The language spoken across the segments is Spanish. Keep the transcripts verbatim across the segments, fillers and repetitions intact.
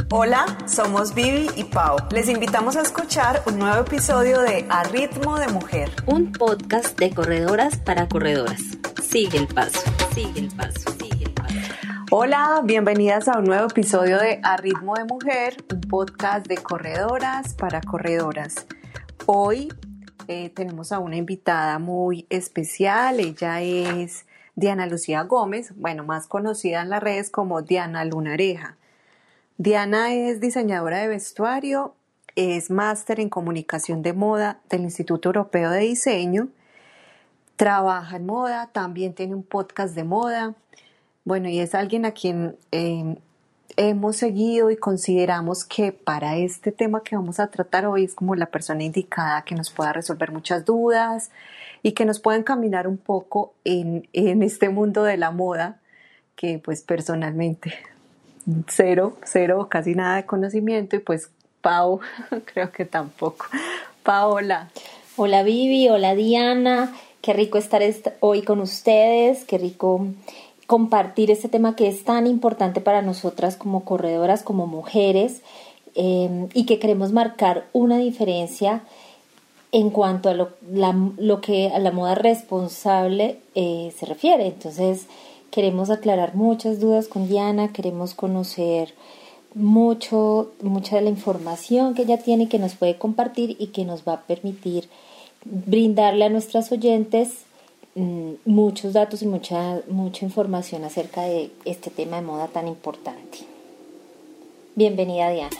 Hola, somos Vivi y Pau. Les invitamos a escuchar un nuevo episodio de A Ritmo de Mujer, un podcast de corredoras para corredoras. Sigue el paso, sigue el paso, sigue el paso. Hola, bienvenidas a un nuevo episodio de A Ritmo de Mujer, un podcast de corredoras para corredoras. Hoy eh, tenemos a una invitada muy especial. Ella es Diana Lucía Gómez, bueno, más conocida en las redes como Diana Lunareja. Diana es diseñadora de vestuario, es máster en comunicación de moda del Instituto Europeo de Diseño, trabaja en moda, también tiene un podcast de moda, bueno, y es alguien a quien eh, hemos seguido y consideramos que para este tema que vamos a tratar hoy es como la persona indicada que nos pueda resolver muchas dudas y que nos pueda encaminar un poco en, en este mundo de la moda que pues personalmente... Cero, cero, casi nada de conocimiento y pues Pau, creo que tampoco. Paola. Hola Vivi, hola Diana, qué rico estar est- hoy con ustedes, qué rico compartir este tema que es tan importante para nosotras como corredoras, como mujeres eh, y que queremos marcar una diferencia en cuanto a lo, la, lo que a la moda responsable eh, se refiere. Entonces, queremos aclarar muchas dudas con Diana, queremos conocer mucho, mucha de la información que ella tiene, que nos puede compartir y que nos va a permitir brindarle a nuestras oyentes mmm, muchos datos y mucha, mucha información acerca de este tema de moda tan importante. Bienvenida, Diana.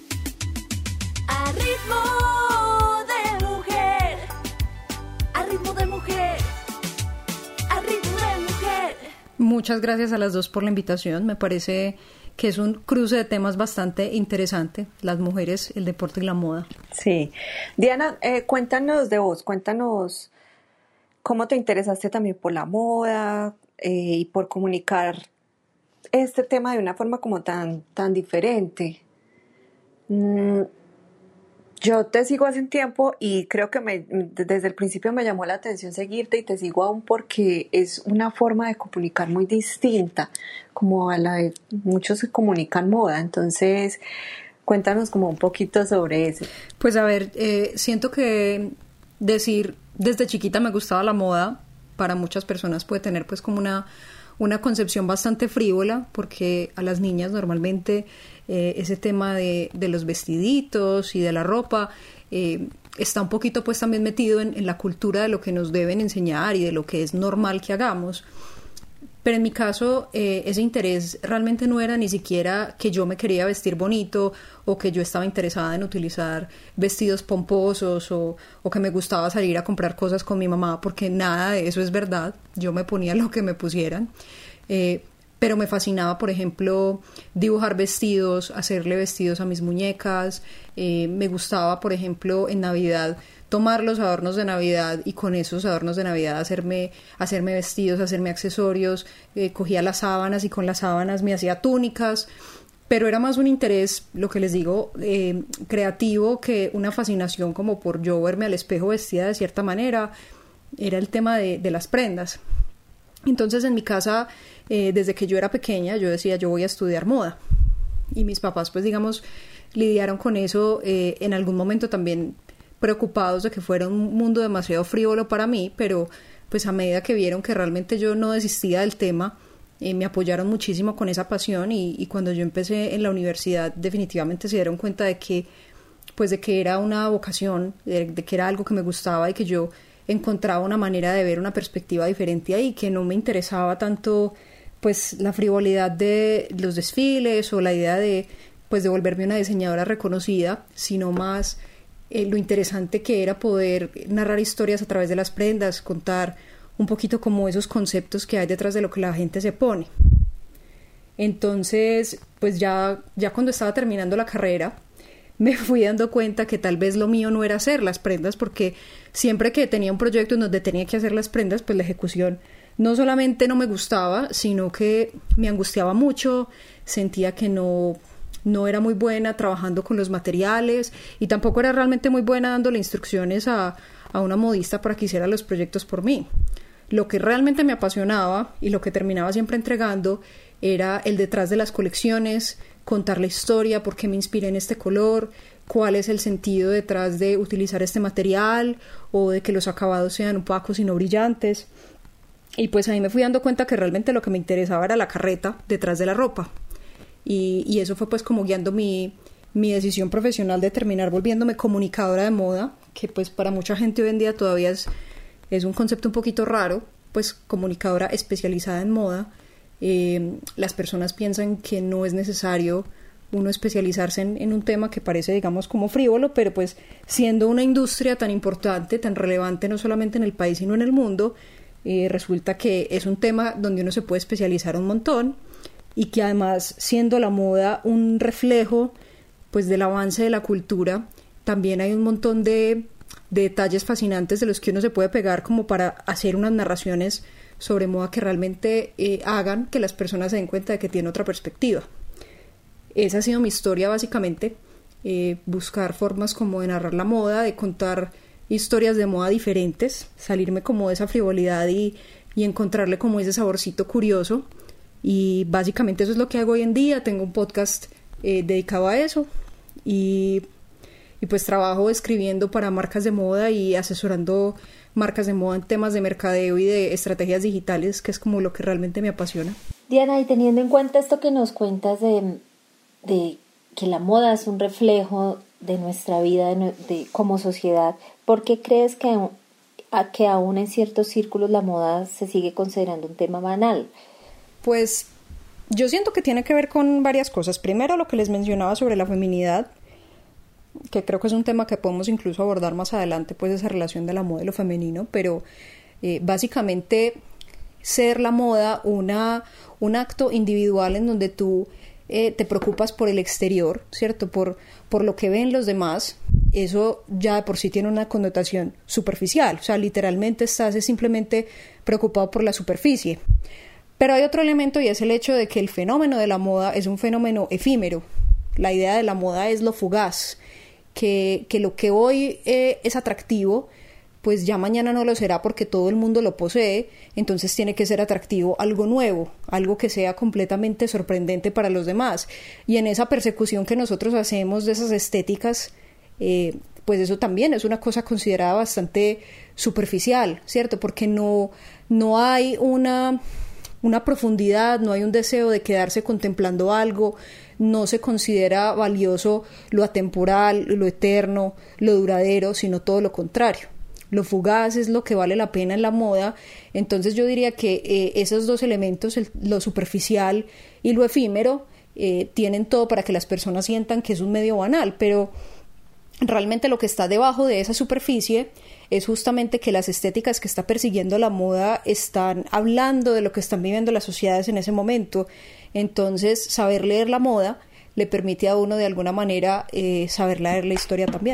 A ritmo de mujer, a ritmo de mujer, a ritmo de mujer. Muchas gracias a las dos por la invitación. Me parece que es un cruce de temas bastante interesante, las mujeres, el deporte y la moda. Sí. Diana, eh, cuéntanos de vos, cuéntanos cómo te interesaste también por la moda eh, y por comunicar este tema de una forma como tan, tan diferente. Mm. Yo te sigo hace un tiempo y creo que me, desde el principio me llamó la atención seguirte y te sigo aún porque es una forma de comunicar muy distinta como a la de muchos que comunican moda. Entonces, cuéntanos como un poquito sobre eso. Pues a ver, eh, siento que decir desde chiquita me gustaba la moda para muchas personas puede tener pues como una, una concepción bastante frívola porque a las niñas normalmente... Eh, ese tema de, de los vestiditos y de la ropa eh, está un poquito pues también metido en, en la cultura de lo que nos deben enseñar y de lo que es normal que hagamos. Pero en mi caso eh, ese interés realmente no era ni siquiera que yo me quería vestir bonito o que yo estaba interesada en utilizar vestidos pomposos o, o que me gustaba salir a comprar cosas con mi mamá, porque nada de eso es verdad. Yo me ponía lo que me pusieran. Eh, Pero me fascinaba, por ejemplo, dibujar vestidos, hacerle vestidos a mis muñecas. Eh, me gustaba, por ejemplo, en Navidad tomar los adornos de Navidad y con esos adornos de Navidad hacerme, hacerme vestidos, hacerme accesorios. Eh, cogía las sábanas y con las sábanas me hacía túnicas. Pero era más un interés, lo que les digo, eh, creativo que una fascinación como por yo verme al espejo vestida de cierta manera. Era el tema de, de las prendas. Entonces en mi casa, eh, desde que yo era pequeña, yo decía yo voy a estudiar moda y mis papás pues digamos lidiaron con eso eh, en algún momento también preocupados de que fuera un mundo demasiado frívolo para mí, pero pues a medida que vieron que realmente yo no desistía del tema, eh, me apoyaron muchísimo con esa pasión y, y cuando yo empecé en la universidad definitivamente se dieron cuenta de que pues de que era una vocación, de, de que era algo que me gustaba y que yo encontraba una manera de ver una perspectiva diferente ahí, que no me interesaba tanto pues la frivolidad de los desfiles o la idea de pues de volverme una diseñadora reconocida, sino más eh, lo interesante que era poder narrar historias a través de las prendas, contar un poquito como esos conceptos que hay detrás de lo que la gente se pone. Entonces pues ya, ya cuando estaba terminando la carrera me fui dando cuenta que tal vez lo mío no era hacer las prendas, porque siempre que tenía un proyecto en donde tenía que hacer las prendas, pues la ejecución no solamente no me gustaba, sino que me angustiaba mucho, sentía que no, no era muy buena trabajando con los materiales y tampoco era realmente muy buena dándole instrucciones a, a una modista para que hiciera los proyectos por mí. lo que realmente me apasionaba y lo que terminaba siempre entregando era el detrás de las colecciones, contar la historia, por qué me inspiré en este color, cuál es el sentido detrás de utilizar este material o de que los acabados sean opacos y no brillantes. Y pues ahí me fui dando cuenta que realmente lo que me interesaba era la carreta detrás de la ropa. Y, y eso fue pues como guiando mi, mi decisión profesional de terminar volviéndome comunicadora de moda, que pues para mucha gente hoy en día todavía es, es un concepto un poquito raro, pues comunicadora especializada en moda. Eh, las personas piensan que no es necesario uno especializarse en, en un tema que parece, digamos, como frívolo, pero pues siendo una industria tan importante, tan relevante no solamente en el país sino en el mundo, eh, resulta que es un tema donde uno se puede especializar un montón y que además, siendo la moda un reflejo pues del avance de la cultura, también hay un montón de, de detalles fascinantes de los que uno se puede pegar como para hacer unas narraciones sobre moda que realmente eh, hagan que las personas se den cuenta de que tiene otra perspectiva. Esa ha sido mi historia básicamente, eh, buscar formas como de narrar la moda, de contar historias de moda diferentes, salirme como de esa frivolidad y, y encontrarle como ese saborcito curioso, y básicamente eso es lo que hago hoy en día. Tengo un podcast eh, dedicado a eso y, y pues trabajo escribiendo para marcas de moda y asesorando marcas de moda en temas de mercadeo y de estrategias digitales, que es como lo que realmente me apasiona. Diana, y teniendo en cuenta esto que nos cuentas de, de que la moda es un reflejo de nuestra vida de, de, como sociedad, ¿por qué crees que, a, que aún en ciertos círculos la moda se sigue considerando un tema banal? Pues yo siento que tiene que ver con varias cosas. Primero, lo que les mencionaba sobre la feminidad, que creo que es un tema que podemos incluso abordar más adelante, pues esa relación de la moda y lo femenino, pero eh, básicamente ser la moda una, un acto individual en donde tú eh, te preocupas por el exterior, ¿cierto? Por, por lo que ven los demás, eso ya de por sí tiene una connotación superficial, o sea, literalmente estás simplemente preocupado por la superficie. Pero hay otro elemento y es el hecho de que el fenómeno de la moda es un fenómeno efímero. La idea de la moda es lo fugaz, que, que lo que hoy eh, es atractivo, pues ya mañana no lo será porque todo el mundo lo posee, entonces tiene que ser atractivo algo nuevo, algo que sea completamente sorprendente para los demás. Y en esa persecución que nosotros hacemos de esas estéticas, eh, pues eso también es una cosa considerada bastante superficial, ¿cierto? Porque no, no hay una... una profundidad, no hay un deseo de quedarse contemplando algo, no se considera valioso lo atemporal, lo eterno, lo duradero, sino todo lo contrario. Lo fugaz es lo que vale la pena en la moda. Entonces yo diría que eh, esos dos elementos, el, lo superficial y lo efímero, eh, tienen todo para que las personas sientan que es un medio banal, pero realmente lo que está debajo de esa superficie es justamente que las estéticas que está persiguiendo la moda están hablando de lo que están viviendo las sociedades en ese momento. Entonces, saber leer la moda le permite a uno de alguna manera eh, saber leer la historia también.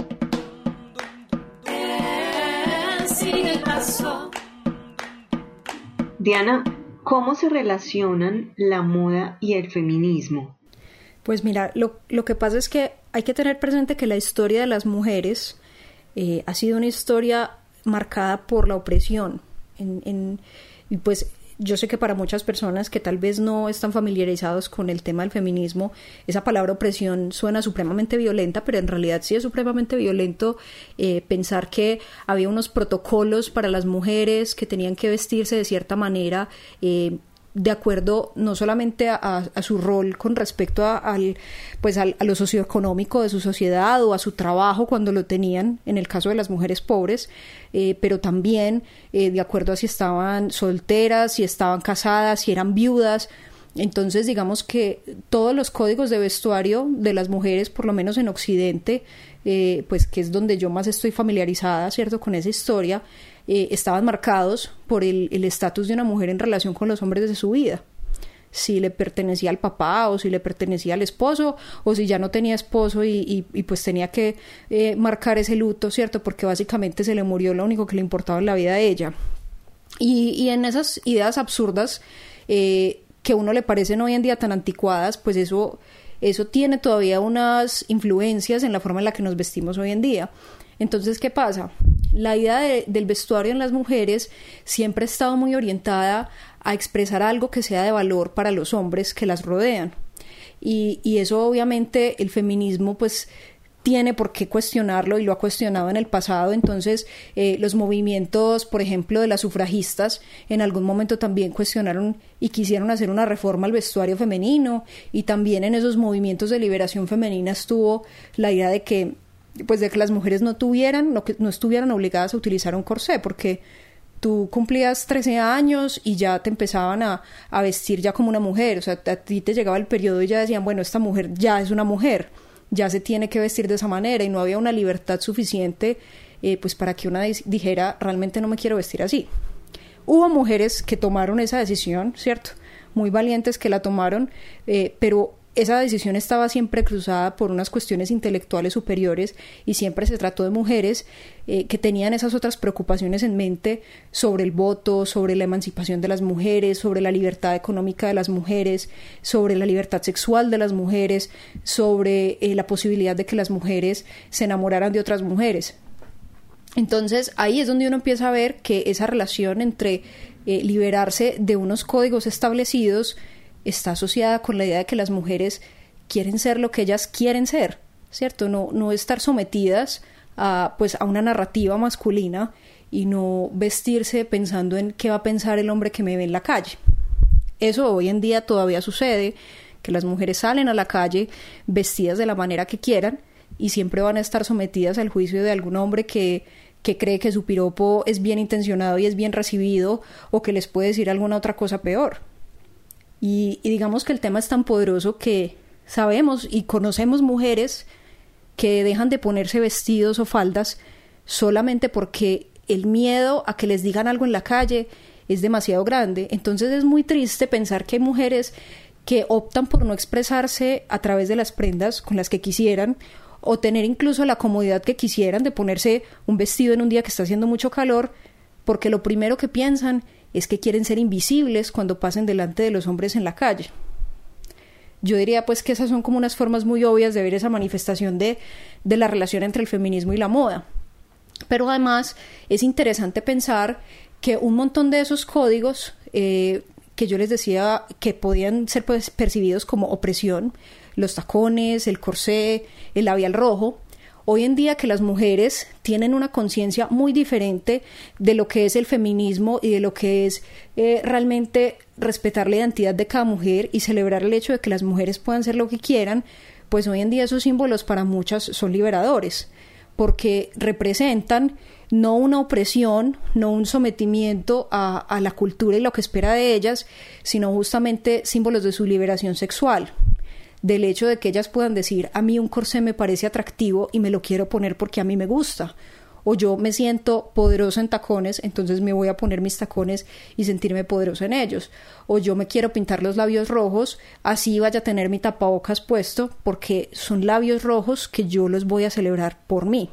Diana, ¿cómo se relacionan la moda y el feminismo? Pues mira, lo, lo que pasa es que hay que tener presente que la historia de las mujeres eh, ha sido una historia marcada por la opresión. En, en, y pues yo sé que para muchas personas que tal vez no están familiarizados con el tema del feminismo, esa palabra opresión suena supremamente violenta, pero en realidad sí es supremamente violento eh, pensar que había unos protocolos para las mujeres que tenían que vestirse de cierta manera, eh, de acuerdo no solamente a, a su rol con respecto a, al, pues al, a lo socioeconómico de su sociedad o a su trabajo cuando lo tenían, en el caso de las mujeres pobres, eh, pero también eh, de acuerdo a si estaban solteras, si estaban casadas, si eran viudas. Entonces digamos que todos los códigos de vestuario de las mujeres, por lo menos en Occidente, eh, pues que es donde yo más estoy familiarizada, ¿cierto?, con esa historia, Eh, estaban marcados por el estatus de una mujer en relación con los hombres de su vida, si le pertenecía al papá o si le pertenecía al esposo o si ya no tenía esposo y, y, y pues tenía que eh, marcar ese luto, ¿cierto?, porque básicamente se le murió lo único que le importaba en la vida de ella. Y, y en esas ideas absurdas eh, que a uno le parecen hoy en día tan anticuadas, pues eso, eso tiene todavía unas influencias en la forma en la que nos vestimos hoy en día. Entonces, ¿qué pasa? La idea de, del vestuario en las mujeres siempre ha estado muy orientada a expresar algo que sea de valor para los hombres que las rodean. Y, y eso obviamente el feminismo pues tiene por qué cuestionarlo y lo ha cuestionado en el pasado. Entonces eh, los movimientos, por ejemplo, de las sufragistas en algún momento también cuestionaron y quisieron hacer una reforma al vestuario femenino, y también en esos movimientos de liberación femenina estuvo la idea de que pues de que las mujeres no tuvieran, no, que no estuvieran obligadas a utilizar un corsé, porque tú cumplías trece años y ya te empezaban a, a vestir ya como una mujer. O sea, a ti te llegaba el periodo y ya decían, bueno, esta mujer ya es una mujer, ya se tiene que vestir de esa manera, y no había una libertad suficiente eh, pues para que una dijera, realmente no me quiero vestir así. Hubo mujeres que tomaron esa decisión, ¿cierto? Muy valientes que la tomaron, eh, pero esa decisión estaba siempre cruzada por unas cuestiones intelectuales superiores, y siempre se trató de mujeres eh, que tenían esas otras preocupaciones en mente sobre el voto, sobre la emancipación de las mujeres, sobre la libertad económica de las mujeres, sobre la libertad sexual de las mujeres, sobre eh, la posibilidad de que las mujeres se enamoraran de otras mujeres. Entonces ahí es donde uno empieza a ver que esa relación entre eh, liberarse de unos códigos establecidos está asociada con la idea de que las mujeres quieren ser lo que ellas quieren ser, ¿cierto? No, no estar sometidas a, pues, a una narrativa masculina, y no vestirse pensando en qué va a pensar el hombre que me ve en la calle. Eso hoy en día todavía sucede, que las mujeres salen a la calle vestidas de la manera que quieran, y siempre van a estar sometidas al juicio de algún hombre que, que cree que su piropo es bien intencionado y es bien recibido, o que les puede decir alguna otra cosa peor. Y, y digamos que el tema es tan poderoso que sabemos y conocemos mujeres que dejan de ponerse vestidos o faldas solamente porque el miedo a que les digan algo en la calle es demasiado grande. Entonces es muy triste pensar que hay mujeres que optan por no expresarse a través de las prendas con las que quisieran, o tener incluso la comodidad que quisieran de ponerse un vestido en un día que está haciendo mucho calor, porque lo primero que piensan es que quieren ser invisibles cuando pasen delante de los hombres en la calle. Yo diría pues que esas son como unas formas muy obvias de ver esa manifestación de, de la relación entre el feminismo y la moda. Pero además es interesante pensar que un montón de esos códigos eh, que yo les decía que podían ser pues, percibidos como opresión, los tacones, el corsé, el labial rojo, hoy en día que las mujeres tienen una conciencia muy diferente de lo que es el feminismo y de lo que es eh, realmente respetar la identidad de cada mujer y celebrar el hecho de que las mujeres puedan ser lo que quieran, pues hoy en día esos símbolos para muchas son liberadores, porque representan no una opresión, no un sometimiento a, a la cultura y lo que espera de ellas, sino justamente símbolos de su liberación sexual, del hecho de que ellas puedan decir, a mí un corsé me parece atractivo y me lo quiero poner porque a mí me gusta, o yo me siento poderosa en tacones, entonces me voy a poner mis tacones y sentirme poderosa en ellos, o yo me quiero pintar los labios rojos, así vaya a tener mi tapabocas puesto, porque son labios rojos que yo los voy a celebrar por mí.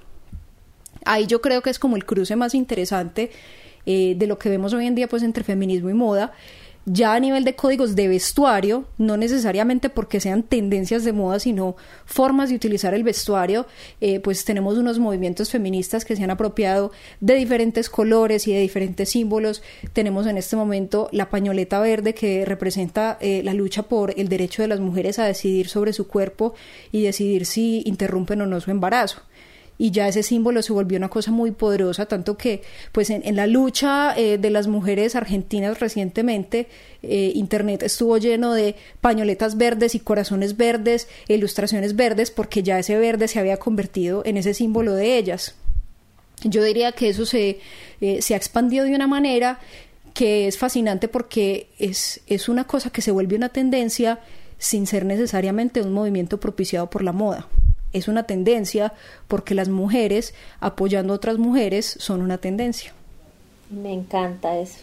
Ahí yo creo que es como el cruce más interesante eh, de lo que vemos hoy en día pues entre feminismo y moda, ya a nivel de códigos de vestuario, no necesariamente porque sean tendencias de moda, sino formas de utilizar el vestuario. Eh, pues tenemos unos movimientos feministas que se han apropiado de diferentes colores y de diferentes símbolos. Tenemos en este momento la pañoleta verde, que representa eh, la lucha por el derecho de las mujeres a decidir sobre su cuerpo y decidir si interrumpen o no su embarazo. Y ya ese símbolo se volvió una cosa muy poderosa, tanto que pues en, en la lucha eh, de las mujeres argentinas recientemente, eh, internet estuvo lleno de pañoletas verdes y corazones verdes, e ilustraciones verdes, porque ya ese verde se había convertido en ese símbolo de ellas. Yo diría que eso se, eh, se ha expandido de una manera que es fascinante, porque es, es una cosa que se vuelve una tendencia sin ser necesariamente un movimiento propiciado por la moda. Es una tendencia porque las mujeres apoyando a otras mujeres son una tendencia. Me encanta eso.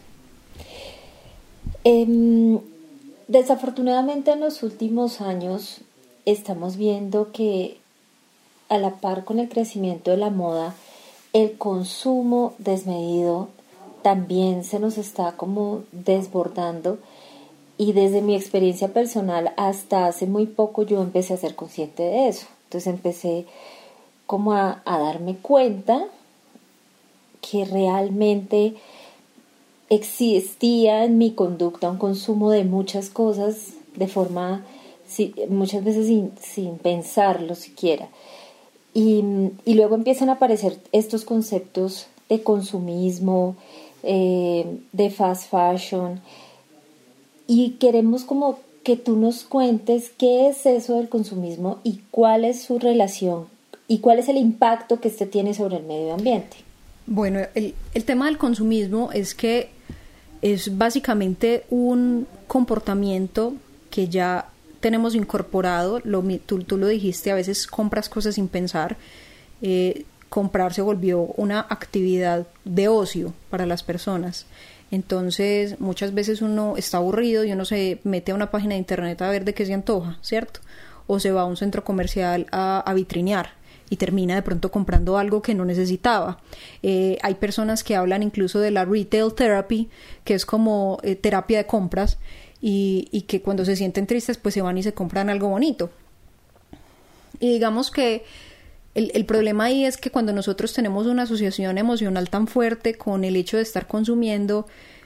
Eh, desafortunadamente en los últimos años estamos viendo que a la par con el crecimiento de la moda, el consumo desmedido también se nos está como desbordando. Y desde mi experiencia personal, hasta hace muy poco yo empecé a ser consciente de eso. Entonces empecé como a, a darme cuenta que realmente existía en mi conducta un consumo de muchas cosas de forma, sí, muchas veces sin, sin pensarlo siquiera. Y, y luego empiezan a aparecer estos conceptos de consumismo, eh, de fast fashion, y queremos como que tú nos cuentes qué es eso del consumismo y cuál es su relación y cuál es el impacto que este tiene sobre el medio ambiente. Bueno, el, el tema del consumismo es que es básicamente un comportamiento que ya tenemos incorporado, lo, tú, tú lo dijiste, a veces compras cosas sin pensar, eh, comprar se volvió una actividad de ocio para las personas. Entonces muchas veces uno está aburrido y uno se mete a una página de internet a ver de qué se antoja, ¿cierto? O se va a un centro comercial a, a vitrinear y termina de pronto comprando algo que no necesitaba. Eh, hay personas que hablan incluso de la retail therapy, que es como eh, terapia de compras, y, y que cuando se sienten tristes pues se van y se compran algo bonito. Y digamos que el, el problema ahí es que cuando nosotros tenemos una asociación emocional tan fuerte con el hecho de estar consumiendo,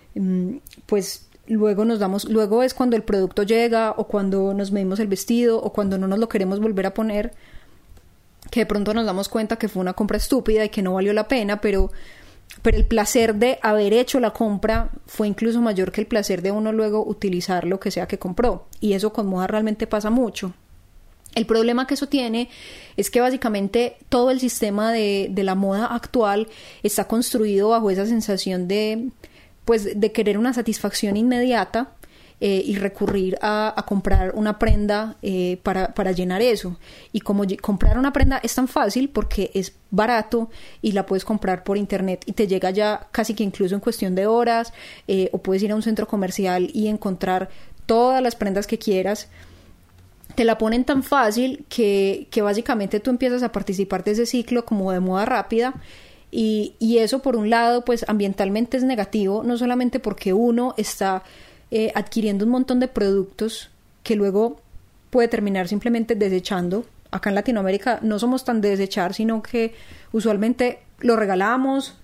pues luego nos damos, luego es cuando el producto llega, o cuando nos medimos el vestido, o cuando no nos lo queremos volver a poner, que de pronto nos damos cuenta que fue una compra estúpida y que no valió la pena, pero, pero el placer de haber hecho la compra fue incluso mayor que el placer de uno luego utilizar lo que sea que compró, y eso con moda realmente pasa mucho. El problema que eso tiene es que básicamente todo el sistema de, de la moda actual está construido bajo esa sensación de, pues, de querer una satisfacción inmediata, Eh, y recurrir a, a comprar una prenda eh, para, para llenar eso. Y como y- comprar una prenda es tan fácil porque es barato y la puedes comprar por internet y te llega ya casi que incluso en cuestión de horas, eh, o puedes ir a un centro comercial y encontrar todas las prendas que quieras. Te la ponen tan fácil que, que básicamente tú empiezas a participar de ese ciclo como de moda rápida. Y, y eso, por un lado, pues ambientalmente es negativo, no solamente porque uno está Eh, adquiriendo un montón de productos que luego puede terminar simplemente desechando. Acá en Latinoamérica no somos tan de desechar, sino que usualmente lo regalamos,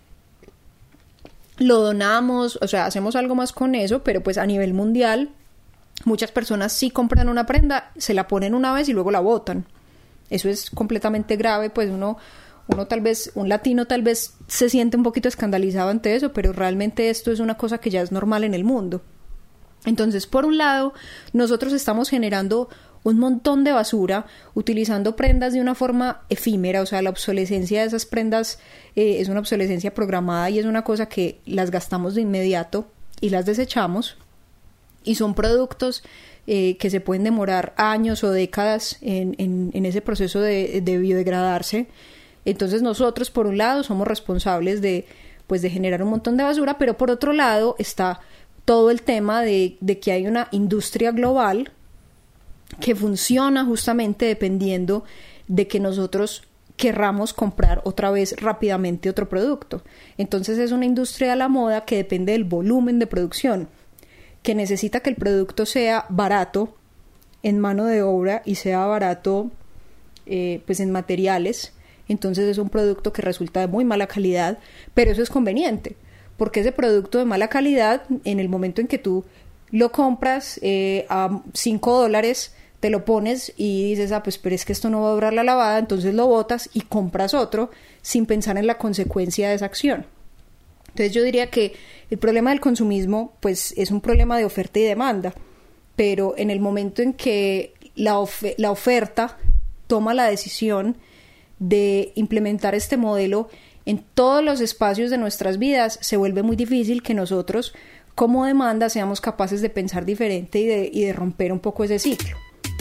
lo donamos, o sea, hacemos algo más con eso, pero pues a nivel mundial muchas personas sí compran una prenda, se la ponen una vez y luego la botan. Eso es completamente grave, pues uno... Uno tal vez, un latino tal vez se siente un poquito escandalizado ante eso, pero realmente esto es una cosa que ya es normal en el mundo. Entonces, por un lado, nosotros estamos generando un montón de basura, utilizando prendas de una forma efímera, o sea, la obsolescencia de esas prendas eh, es una obsolescencia programada y es una cosa que las gastamos de inmediato y las desechamos, y son productos eh, que se pueden demorar años o décadas en, en, en ese proceso de, de biodegradarse. Entonces nosotros, por un lado, somos responsables de, pues, de generar un montón de basura, pero por otro lado está todo el tema de, de que hay una industria global que funciona justamente dependiendo de que nosotros querramos comprar otra vez rápidamente otro producto. Entonces es una industria de la moda que depende del volumen de producción, que necesita que el producto sea barato en mano de obra y sea barato eh, pues en materiales. Entonces es un producto que resulta de muy mala calidad, pero eso es conveniente, porque ese producto de mala calidad, en el momento en que tú lo compras eh, a cinco dólares, te lo pones y dices, ah, pues pero es que esto no va a durar la lavada, entonces lo botas y compras otro sin pensar en la consecuencia de esa acción. Entonces yo diría que el problema del consumismo pues es un problema de oferta y demanda, pero en el momento en que la, of- la oferta toma la decisión de implementar este modelo en todos los espacios de nuestras vidas, se vuelve muy difícil que nosotros como demanda seamos capaces de pensar diferente y de, y de romper un poco ese ciclo.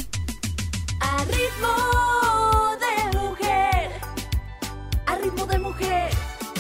A ritmo de mujer, a ritmo de mujer,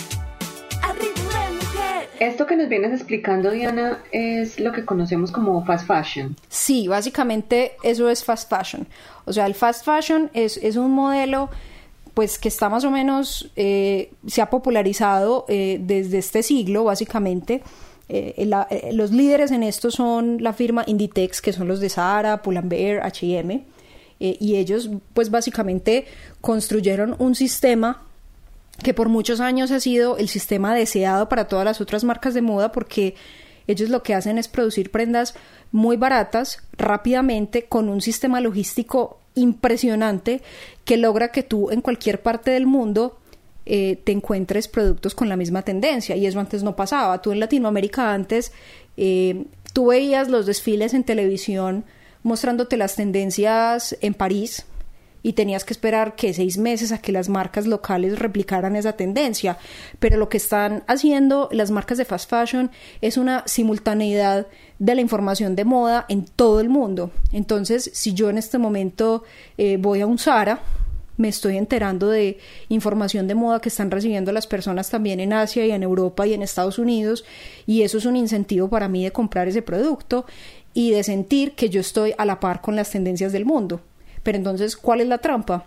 a ritmo de mujer. Esto que nos vienes explicando, Diana, es lo que conocemos como fast fashion. Sí, básicamente eso es fast fashion. O sea, el fast fashion es, es un modelo pues que está más o menos, eh, se ha popularizado eh, desde este siglo, básicamente. Eh, la, eh, los líderes en esto son la firma Inditex, que son los de Zara, Pull&Bear, H y M, eh, y ellos pues básicamente construyeron un sistema que por muchos años ha sido el sistema deseado para todas las otras marcas de moda, porque ellos lo que hacen es producir prendas muy baratas, rápidamente, con un sistema logístico impresionante que logra que tú en cualquier parte del mundo eh, te encuentres productos con la misma tendencia, y eso antes no pasaba. Tú en Latinoamérica antes, eh, tú veías los desfiles en televisión mostrándote las tendencias en París, y tenías que esperar que seis meses a que las marcas locales replicaran esa tendencia, pero lo que están haciendo las marcas de fast fashion es una simultaneidad de la información de moda en todo el mundo. Entonces, si yo en este momento eh, voy a un Zara, me estoy enterando de información de moda que están recibiendo las personas también en Asia y en Europa y en Estados Unidos, y eso es un incentivo para mí de comprar ese producto y de sentir que yo estoy a la par con las tendencias del mundo. Pero entonces, ¿cuál es la trampa?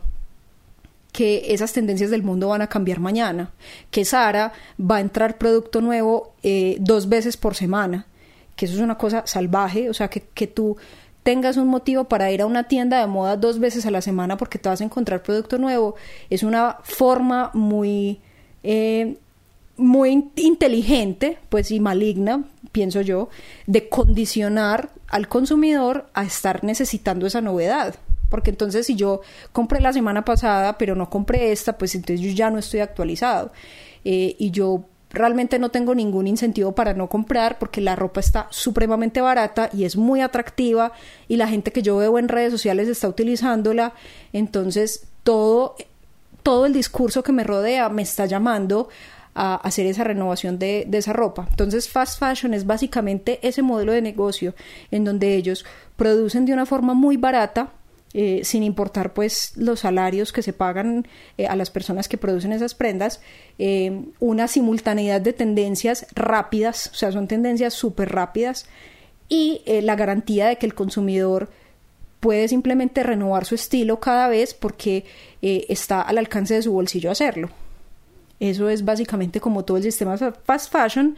Que esas tendencias del mundo van a cambiar mañana, que Zara va a entrar producto nuevo eh, dos veces por semana, que eso es una cosa salvaje. O sea, que, que tú tengas un motivo para ir a una tienda de moda dos veces a la semana porque te vas a encontrar producto nuevo, es una forma muy, eh, muy inteligente, pues, y maligna, pienso yo, de condicionar al consumidor a estar necesitando esa novedad. Porque entonces si yo compré la semana pasada pero no compré esta, pues entonces yo ya no estoy actualizado, eh, y yo realmente no tengo ningún incentivo para no comprar, porque la ropa está supremamente barata y es muy atractiva, y la gente que yo veo en redes sociales está utilizándola. Entonces todo, todo el discurso que me rodea me está llamando a hacer esa renovación de, de esa ropa. Entonces fast fashion es básicamente ese modelo de negocio en donde ellos producen de una forma muy barata, Eh, sin importar pues los salarios que se pagan eh, a las personas que producen esas prendas, eh, una simultaneidad de tendencias rápidas, o sea, son tendencias súper rápidas, y eh, la garantía de que el consumidor puede simplemente renovar su estilo cada vez porque eh, está al alcance de su bolsillo hacerlo. Eso es básicamente como todo el sistema fast fashion.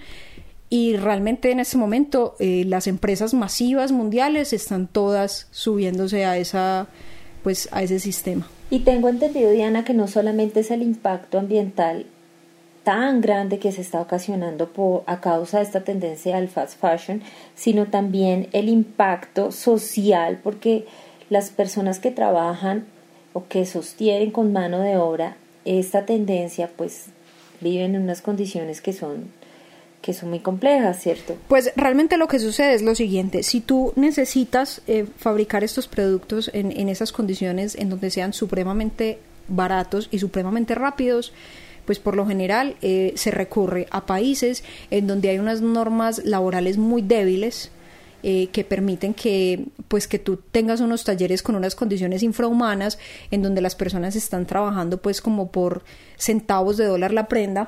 Y realmente en este momento eh, las empresas masivas mundiales están todas subiéndose a esa, pues, a ese sistema. Y tengo entendido, Diana, que no solamente es el impacto ambiental tan grande que se está ocasionando por, a causa de esta tendencia al fast fashion, sino también el impacto social, porque las personas que trabajan o que sostienen con mano de obra esta tendencia, pues viven en unas condiciones que son que son muy complejas, ¿cierto? Pues realmente lo que sucede es lo siguiente: si tú necesitas eh, fabricar estos productos en, en esas condiciones en donde sean supremamente baratos y supremamente rápidos, pues por lo general eh, se recurre a países en donde hay unas normas laborales muy débiles, eh, que permiten que, pues, que tú tengas unos talleres con unas condiciones infrahumanas, en donde las personas están trabajando pues como por centavos de dólar la prenda,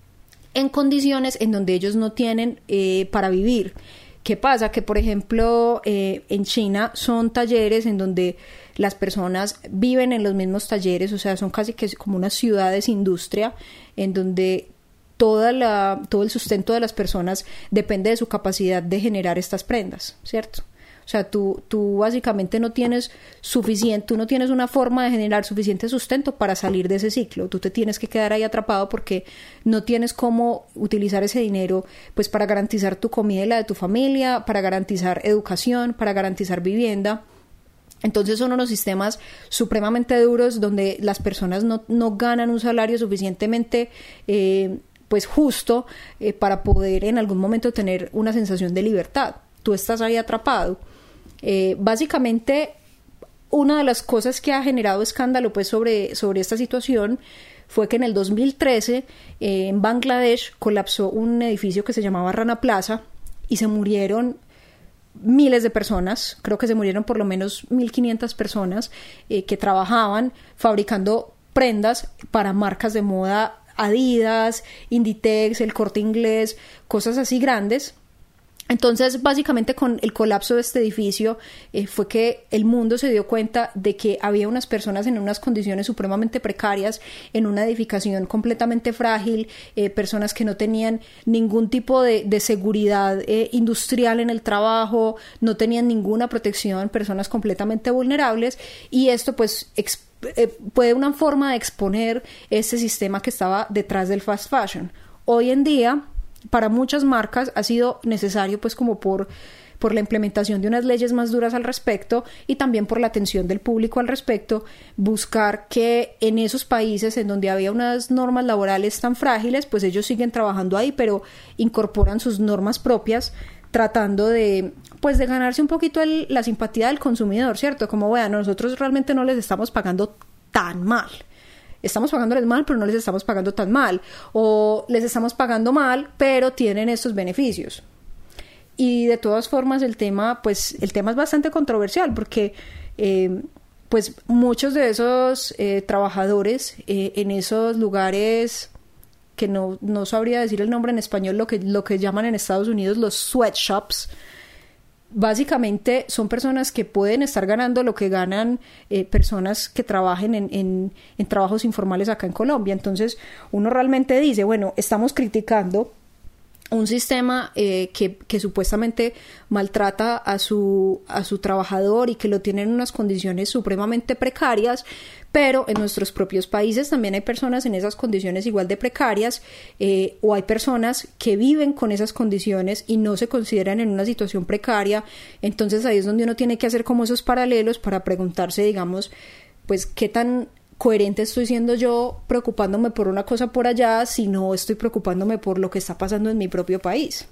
en condiciones en donde ellos no tienen eh, para vivir. ¿Qué pasa? Que, por ejemplo, eh, en China son talleres en donde las personas viven en los mismos talleres, o sea, son casi que como unas ciudades industria, en donde toda la, todo el sustento de las personas depende de su capacidad de generar estas prendas, ¿cierto? O sea, tú, tú básicamente no tienes suficiente, tú no tienes una forma de generar suficiente sustento para salir de ese ciclo. Tú te tienes que quedar ahí atrapado porque no tienes cómo utilizar ese dinero pues para garantizar tu comida y la de tu familia, para garantizar educación, para garantizar vivienda. Entonces son unos sistemas supremamente duros donde las personas no, no ganan un salario suficientemente eh, pues justo eh, para poder en algún momento tener una sensación de libertad. Tú estás ahí atrapado. Eh, básicamente, una de las cosas que ha generado escándalo pues sobre, sobre esta situación fue que en el dos mil trece eh, en Bangladesh colapsó un edificio que se llamaba Rana Plaza y se murieron miles de personas. Creo que se murieron por lo menos mil quinientas personas eh, que trabajaban fabricando prendas para marcas de moda Adidas, Inditex, El Corte Inglés, cosas así grandes. Entonces, básicamente con el colapso de este edificio eh, fue que el mundo se dio cuenta de que había unas personas en unas condiciones supremamente precarias, en una edificación completamente frágil, eh, personas que no tenían ningún tipo de, de seguridad eh, industrial en el trabajo, no tenían ninguna protección, personas completamente vulnerables, y esto pues exp- eh, fue una forma de exponer ese sistema que estaba detrás del fast fashion. Hoy en día, para muchas marcas ha sido necesario, pues como por, por la implementación de unas leyes más duras al respecto y también por la atención del público al respecto, buscar que en esos países en donde había unas normas laborales tan frágiles, pues ellos siguen trabajando ahí, pero incorporan sus normas propias, tratando de, pues de ganarse un poquito el, la simpatía del consumidor, ¿cierto? Como, vean, nosotros realmente no les estamos pagando tan mal. Estamos pagándoles mal, pero no les estamos pagando tan mal. O les estamos pagando mal, pero tienen estos beneficios. Y de todas formas el tema, pues, el tema es bastante controversial porque, eh, pues, muchos de esos eh, trabajadores eh, en esos lugares que no, no sabría decir el nombre en español, lo que, lo que llaman en Estados Unidos los sweatshops, básicamente son personas que pueden estar ganando lo que ganan eh, personas que trabajen en, en, en trabajos informales acá en Colombia. Entonces uno realmente dice, bueno, estamos criticando un sistema eh, que, que supuestamente maltrata a su, a su trabajador y que lo tiene en unas condiciones supremamente precarias, pero en nuestros propios países también hay personas en esas condiciones igual de precarias, eh, o hay personas que viven con esas condiciones y no se consideran en una situación precaria. Entonces ahí es donde uno tiene que hacer como esos paralelos para preguntarse, digamos, pues qué tan coherente estoy siendo yo preocupándome por una cosa por allá si no estoy preocupándome por lo que está pasando en mi propio país.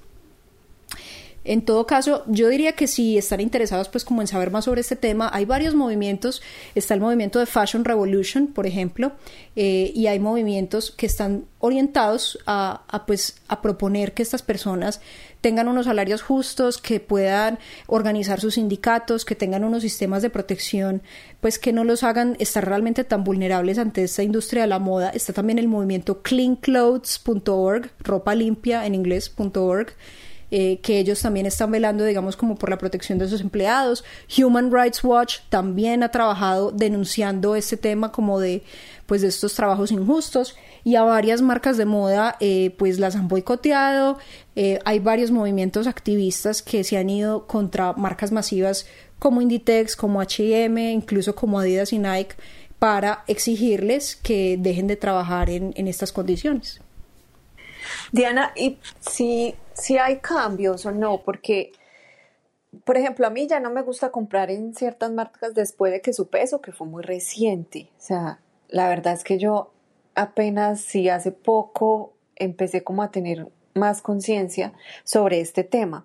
En todo caso, yo diría que si están interesados pues como en saber más sobre este tema, hay varios movimientos. Está el movimiento de Fashion Revolution, por ejemplo, eh, y hay movimientos que están orientados a, a pues a proponer que estas personas tengan unos salarios justos, que puedan organizar sus sindicatos, que tengan unos sistemas de protección, pues que no los hagan estar realmente tan vulnerables ante esta industria de la moda. Está también el movimiento clean clothes punto org, ropa limpia en inglés punto org, Eh, que ellos también están velando, digamos, como por la protección de sus empleados. Human Rights Watch también ha trabajado denunciando este tema como de, pues, de estos trabajos injustos, y a varias marcas de moda, eh, pues, las han boicoteado. Eh, hay varios movimientos activistas que se han ido contra marcas masivas como Inditex, como H y M, incluso como Adidas y Nike, para exigirles que dejen de trabajar en, en estas condiciones. Diana, ¿y si, si hay cambios o no? Porque, por ejemplo, a mí ya no me gusta comprar en ciertas marcas después de que supe eso, que fue muy reciente. O sea, la verdad es que yo apenas, sí, hace poco empecé como a tener más conciencia sobre este tema.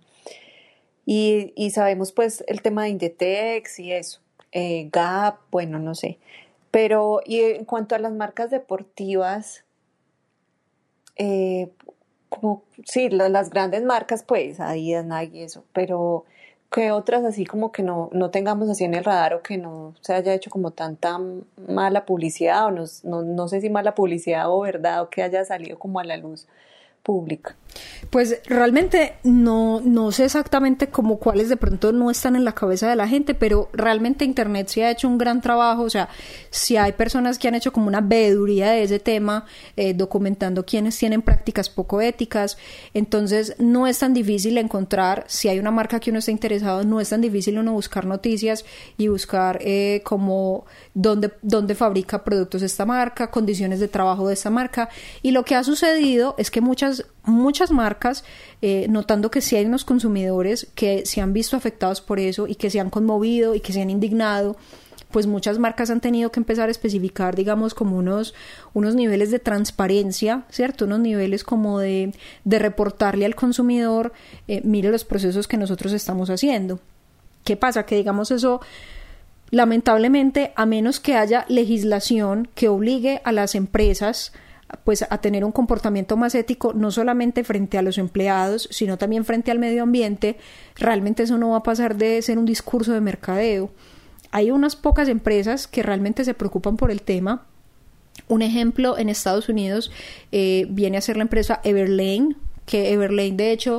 Y, y sabemos pues el tema de Inditex y eso, eh, Gap, bueno, no sé. Pero, y en cuanto a las marcas deportivas, Eh, como, sí, las, las grandes marcas, pues, Adidas, Nike y eso, pero que otras así como que no, no tengamos así en el radar, o que no se haya hecho como tanta mala publicidad, o no, no, no sé si mala publicidad o verdad, o que haya salido como a la luz pública. Pues realmente no, no sé exactamente como cuáles de pronto no están en la cabeza de la gente, pero realmente Internet sí ha hecho un gran trabajo. O sea, sí hay personas que han hecho como una veeduría de ese tema, eh, documentando quienes tienen prácticas poco éticas. Entonces no es tan difícil encontrar, si hay una marca que uno está interesado, no es tan difícil uno buscar noticias y buscar eh, como dónde, dónde fabrica productos esta marca, condiciones de trabajo de esta marca. Y lo que ha sucedido es que muchas muchas marcas, eh, notando que sí hay unos consumidores que se han visto afectados por eso y que se han conmovido y que se han indignado, pues muchas marcas han tenido que empezar a especificar, digamos, como unos, unos niveles de transparencia, ¿cierto? Unos niveles como de, de reportarle al consumidor, eh, mire los procesos que nosotros estamos haciendo. ¿Qué pasa? Que, digamos, eso, lamentablemente, a menos que haya legislación que obligue a las empresas pues a tener un comportamiento más ético, no solamente frente a los empleados, sino también frente al medio ambiente, realmente eso no va a pasar de ser un discurso de mercadeo. Hay unas pocas empresas que realmente se preocupan por el tema. Un ejemplo en Estados Unidos eh, viene a ser la empresa Everlane, que Everlane de hecho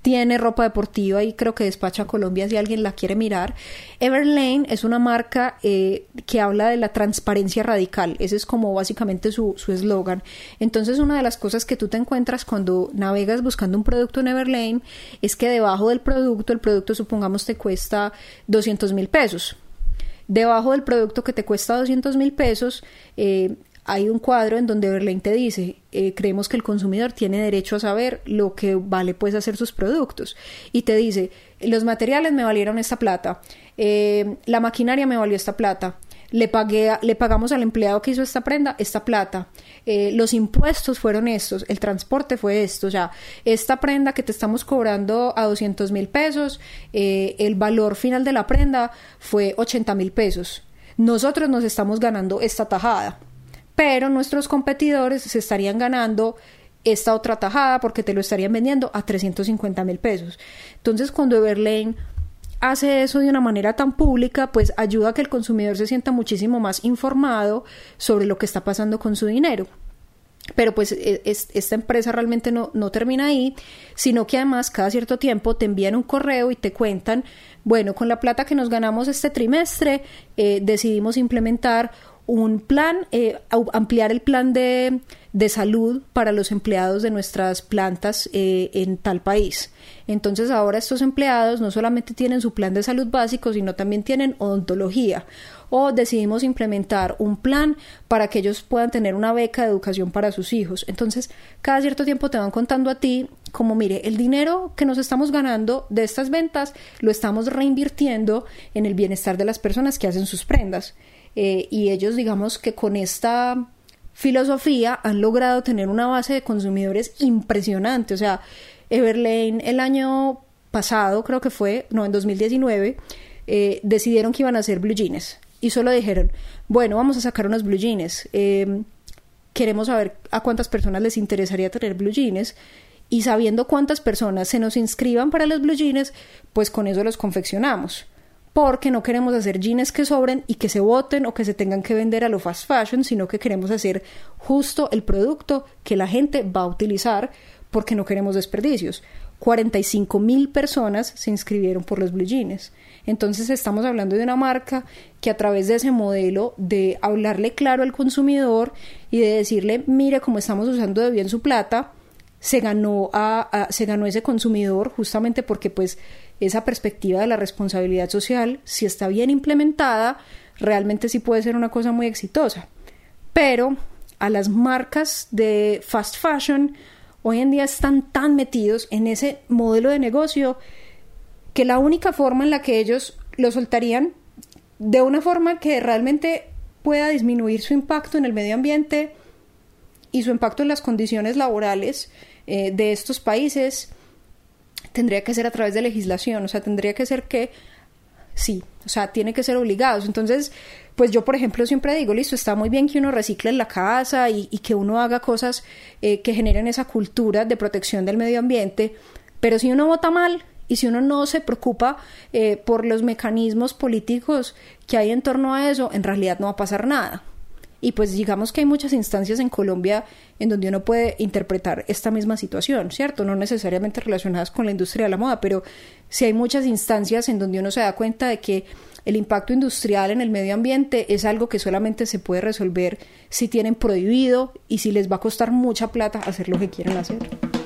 tiene ropa deportiva y creo que despacha a Colombia si alguien la quiere mirar. Everlane es una marca eh, que habla de la transparencia radical. Ese es como básicamente su eslogan. Entonces, una de las cosas que tú te encuentras cuando navegas buscando un producto en Everlane es que debajo del producto, el producto supongamos te cuesta doscientos mil pesos. Debajo del producto que te cuesta doscientos mil pesos, eh, hay un cuadro en donde Everlane te dice, eh, creemos que el consumidor tiene derecho a saber lo que vale pues hacer sus productos. Y te dice, los materiales me valieron esta plata, eh, la maquinaria me valió esta plata, le pagué, le pagamos al empleado que hizo esta prenda esta plata, eh, los impuestos fueron estos, el transporte fue esto, o sea, esta prenda que te estamos cobrando a doscientos mil pesos, eh, el valor final de la prenda fue ochenta mil pesos. Nosotros nos estamos ganando esta tajada, pero nuestros competidores se estarían ganando esta otra tajada porque te lo estarían vendiendo a trescientos cincuenta mil pesos. Entonces, cuando Everlane hace eso de una manera tan pública, pues ayuda a que el consumidor se sienta muchísimo más informado sobre lo que está pasando con su dinero. Pero pues es, esta empresa realmente no, no termina ahí, sino que además cada cierto tiempo te envían un correo y te cuentan, bueno, con la plata que nos ganamos este trimestre, eh, decidimos implementar un plan, eh, ampliar el plan de, de salud para los empleados de nuestras plantas eh, en tal país. Entonces ahora estos empleados no solamente tienen su plan de salud básico, sino también tienen odontología. O decidimos implementar un plan para que ellos puedan tener una beca de educación para sus hijos. Entonces cada cierto tiempo te van contando a ti como, mire, el dinero que nos estamos ganando de estas ventas lo estamos reinvirtiendo en el bienestar de las personas que hacen sus prendas. Eh, y ellos, digamos que con esta filosofía han logrado tener una base de consumidores impresionante. O sea, Everlane el año pasado, creo que fue, no, en dos mil diecinueve, eh, decidieron que iban a hacer blue jeans y solo dijeron, bueno, vamos a sacar unos blue jeans, eh, queremos saber a cuántas personas les interesaría tener blue jeans, y sabiendo cuántas personas se nos inscriban para los blue jeans, pues con eso los confeccionamos. Porque no queremos hacer jeans que sobren y que se boten o que se tengan que vender a lo fast fashion, sino que queremos hacer justo el producto que la gente va a utilizar porque no queremos desperdicios. cuarenta y cinco mil personas se inscribieron por los blue jeans. Entonces estamos hablando de una marca que a través de ese modelo de hablarle claro al consumidor y de decirle, mire cómo estamos usando de bien su plata, se ganó, a, a, se ganó ese consumidor justamente porque pues esa perspectiva de la responsabilidad social, si está bien implementada, realmente sí puede ser una cosa muy exitosa. Pero a las marcas de fast fashion hoy en día están tan metidos en ese modelo de negocio que la única forma en la que ellos lo soltarían de una forma que realmente pueda disminuir su impacto en el medio ambiente y su impacto en las condiciones laborales eh, de estos países tendría que ser a través de legislación, o sea, tendría que ser que, sí, o sea, tiene que ser obligados. Entonces, pues yo, por ejemplo, siempre digo, listo, está muy bien que uno recicle en la casa y, y que uno haga cosas eh, que generen esa cultura de protección del medio ambiente, pero si uno vota mal y si uno no se preocupa eh, por los mecanismos políticos que hay en torno a eso, en realidad no va a pasar nada. Y pues digamos que hay muchas instancias en Colombia en donde uno puede interpretar esta misma situación, ¿cierto? No necesariamente relacionadas con la industria de la moda, pero sí hay muchas instancias en donde uno se da cuenta de que el impacto industrial en el medio ambiente es algo que solamente se puede resolver si tienen prohibido y si les va a costar mucha plata hacer lo que quieren hacer.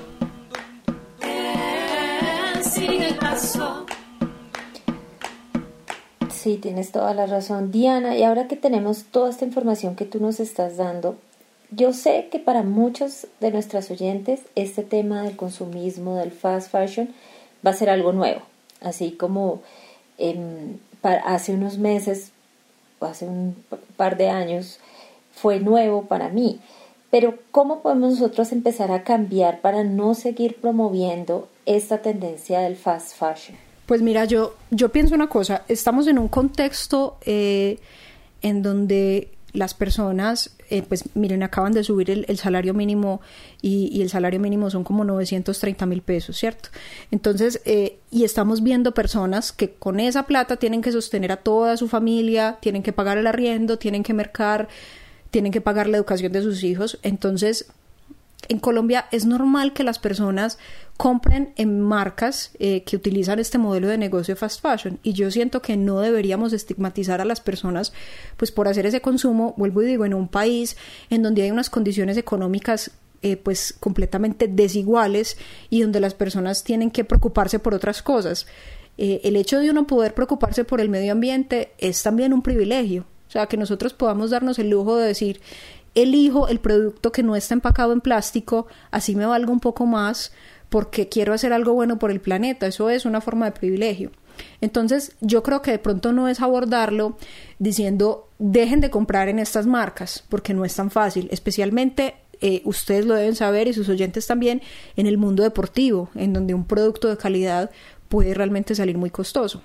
Sí, tienes toda la razón, Diana. Y ahora que tenemos toda esta información que tú nos estás dando, yo sé que para muchos de nuestras oyentes este tema del consumismo, del fast fashion, va a ser algo nuevo. Así como eh, para, hace unos meses, o hace un par de años, fue nuevo para mí. Pero ¿cómo podemos nosotros empezar a cambiar para no seguir promoviendo esta tendencia del fast fashion? Pues mira, yo, yo pienso una cosa, estamos en un contexto eh, en donde las personas, eh, pues miren, acaban de subir el, el salario mínimo y, y el salario mínimo son como novecientos treinta mil pesos, ¿cierto? Entonces, eh, y estamos viendo personas que con esa plata tienen que sostener a toda su familia, tienen que pagar el arriendo, tienen que mercar, tienen que pagar la educación de sus hijos. Entonces, en Colombia es normal que las personas compren en marcas eh, que utilizan este modelo de negocio fast fashion, y yo siento que no deberíamos estigmatizar a las personas pues por hacer ese consumo, vuelvo y digo, en un país en donde hay unas condiciones económicas eh, pues completamente desiguales y donde las personas tienen que preocuparse por otras cosas. Eh, el hecho de uno poder preocuparse por el medio ambiente es también un privilegio, o sea, que nosotros podamos darnos el lujo de decir, elijo el producto que no está empacado en plástico, así me valga un poco más, porque quiero hacer algo bueno por el planeta. Eso es una forma de privilegio. Entonces yo creo que de pronto no es abordarlo diciendo dejen de comprar en estas marcas, porque no es tan fácil, especialmente eh, ustedes lo deben saber y sus oyentes también, en el mundo deportivo, en donde un producto de calidad puede realmente salir muy costoso.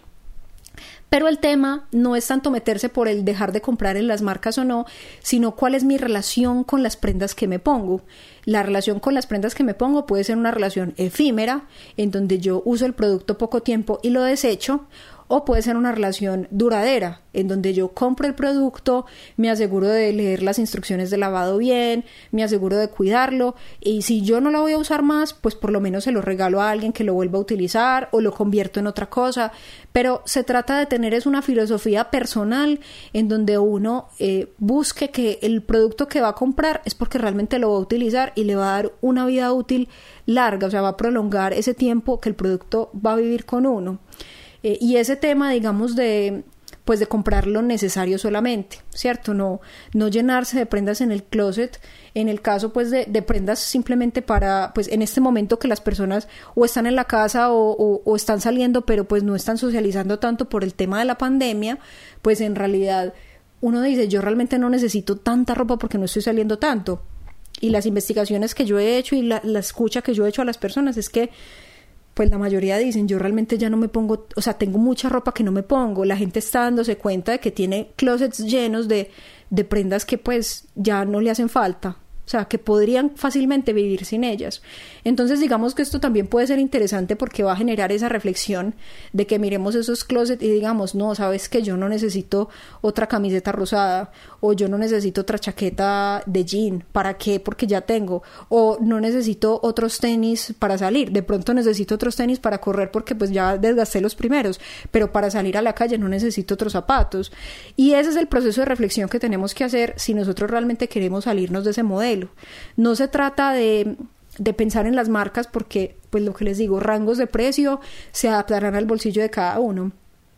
Pero el tema no es tanto meterse por el dejar de comprar en las marcas o no, sino cuál es mi relación con las prendas que me pongo. La relación con las prendas que me pongo puede ser una relación efímera, en donde yo uso el producto poco tiempo y lo desecho, o puede ser una relación duradera, en donde yo compro el producto, me aseguro de leer las instrucciones de lavado bien, me aseguro de cuidarlo, y si yo no lo voy a usar más, pues por lo menos se lo regalo a alguien que lo vuelva a utilizar o lo convierto en otra cosa. Pero se trata de tener es una filosofía personal en donde uno eh, busque que el producto que va a comprar es porque realmente lo va a utilizar y le va a dar una vida útil larga, o sea, va a prolongar ese tiempo que el producto va a vivir con uno. Eh, y ese tema, digamos, de pues de comprar lo necesario solamente, ¿cierto? No, no llenarse de prendas en el closet, en el caso pues de, de prendas simplemente para, pues en este momento que las personas o están en la casa o, o, o están saliendo, pero pues no están socializando tanto por el tema de la pandemia, pues en realidad uno dice, yo realmente no necesito tanta ropa porque no estoy saliendo tanto. Y las investigaciones que yo he hecho y la, la escucha que yo he hecho a las personas es que pues la mayoría dicen, yo realmente ya no me pongo, o sea, tengo mucha ropa que no me pongo. La gente está dándose cuenta de que tiene closets llenos de, de prendas que pues ya no le hacen falta, o sea, que podrían fácilmente vivir sin ellas. Entonces digamos que esto también puede ser interesante porque va a generar esa reflexión de que miremos esos closets y digamos, no, sabes que yo no necesito otra camiseta rosada, o yo no necesito otra chaqueta de jean, ¿para qué? Porque ya tengo, o no necesito otros tenis para salir, de pronto necesito otros tenis para correr porque pues ya desgasté los primeros, pero para salir a la calle no necesito otros zapatos. Y ese es el proceso de reflexión que tenemos que hacer si nosotros realmente queremos salirnos de ese modelo. No se trata de, de pensar en las marcas porque, pues lo que les digo, rangos de precio se adaptarán al bolsillo de cada uno,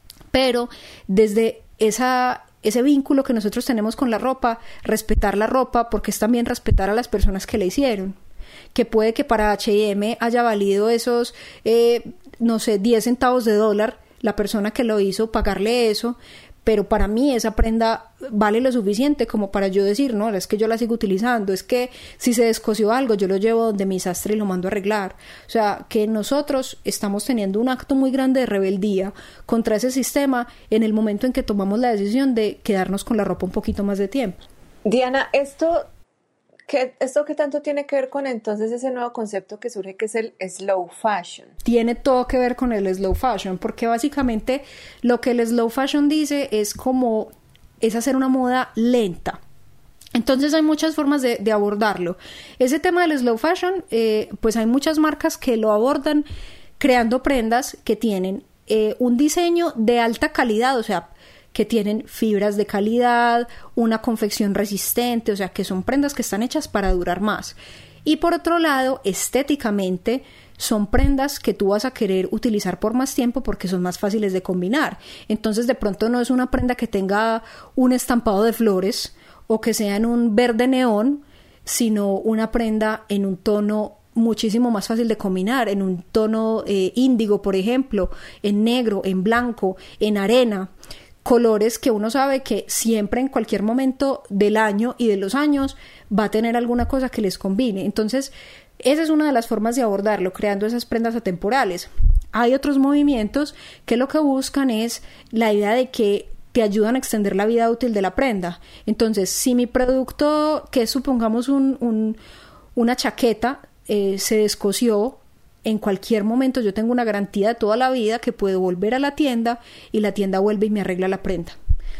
pero desde esa, ese vínculo que nosotros tenemos con la ropa, respetar la ropa porque es también respetar a las personas que la hicieron, que puede que para H y M haya valido esos, eh, no sé, diez centavos de dólar, la persona que lo hizo, pagarle eso, pero para mí esa prenda vale lo suficiente como para yo decir, no, es que yo la sigo utilizando, es que si se descosió algo, yo lo llevo donde mi sastre y lo mando a arreglar. O sea, que nosotros estamos teniendo un acto muy grande de rebeldía contra ese sistema en el momento en que tomamos la decisión de quedarnos con la ropa un poquito más de tiempo. Diana, esto... ¿Qué, ¿Esto qué tanto tiene que ver con entonces ese nuevo concepto que surge, que es el slow fashion? Tiene todo que ver con el slow fashion, porque básicamente lo que el slow fashion dice es como, es hacer una moda lenta. Entonces hay muchas formas de, de abordarlo. Ese tema del slow fashion, eh, pues hay muchas marcas que lo abordan creando prendas que tienen eh, un diseño de alta calidad, o sea, que tienen fibras de calidad, una confección resistente, o sea, que son prendas que están hechas para durar más. Y por otro lado, estéticamente, son prendas que tú vas a querer utilizar por más tiempo porque son más fáciles de combinar. Entonces, de pronto no es una prenda que tenga un estampado de flores o que sea en un verde neón, sino una prenda en un tono muchísimo más fácil de combinar, en un tono eh, índigo, por ejemplo, en negro, en blanco, en arena. Colores que uno sabe que siempre en cualquier momento del año y de los años va a tener alguna cosa que les combine. Entonces, esa es una de las formas de abordarlo, creando esas prendas atemporales. Hay otros movimientos que lo que buscan es la idea de que te ayudan a extender la vida útil de la prenda. Entonces, si mi producto, que es supongamos un, un, una chaqueta, eh, se descosió, en cualquier momento yo tengo una garantía de toda la vida que puedo volver a la tienda y la tienda vuelve y me arregla la prenda.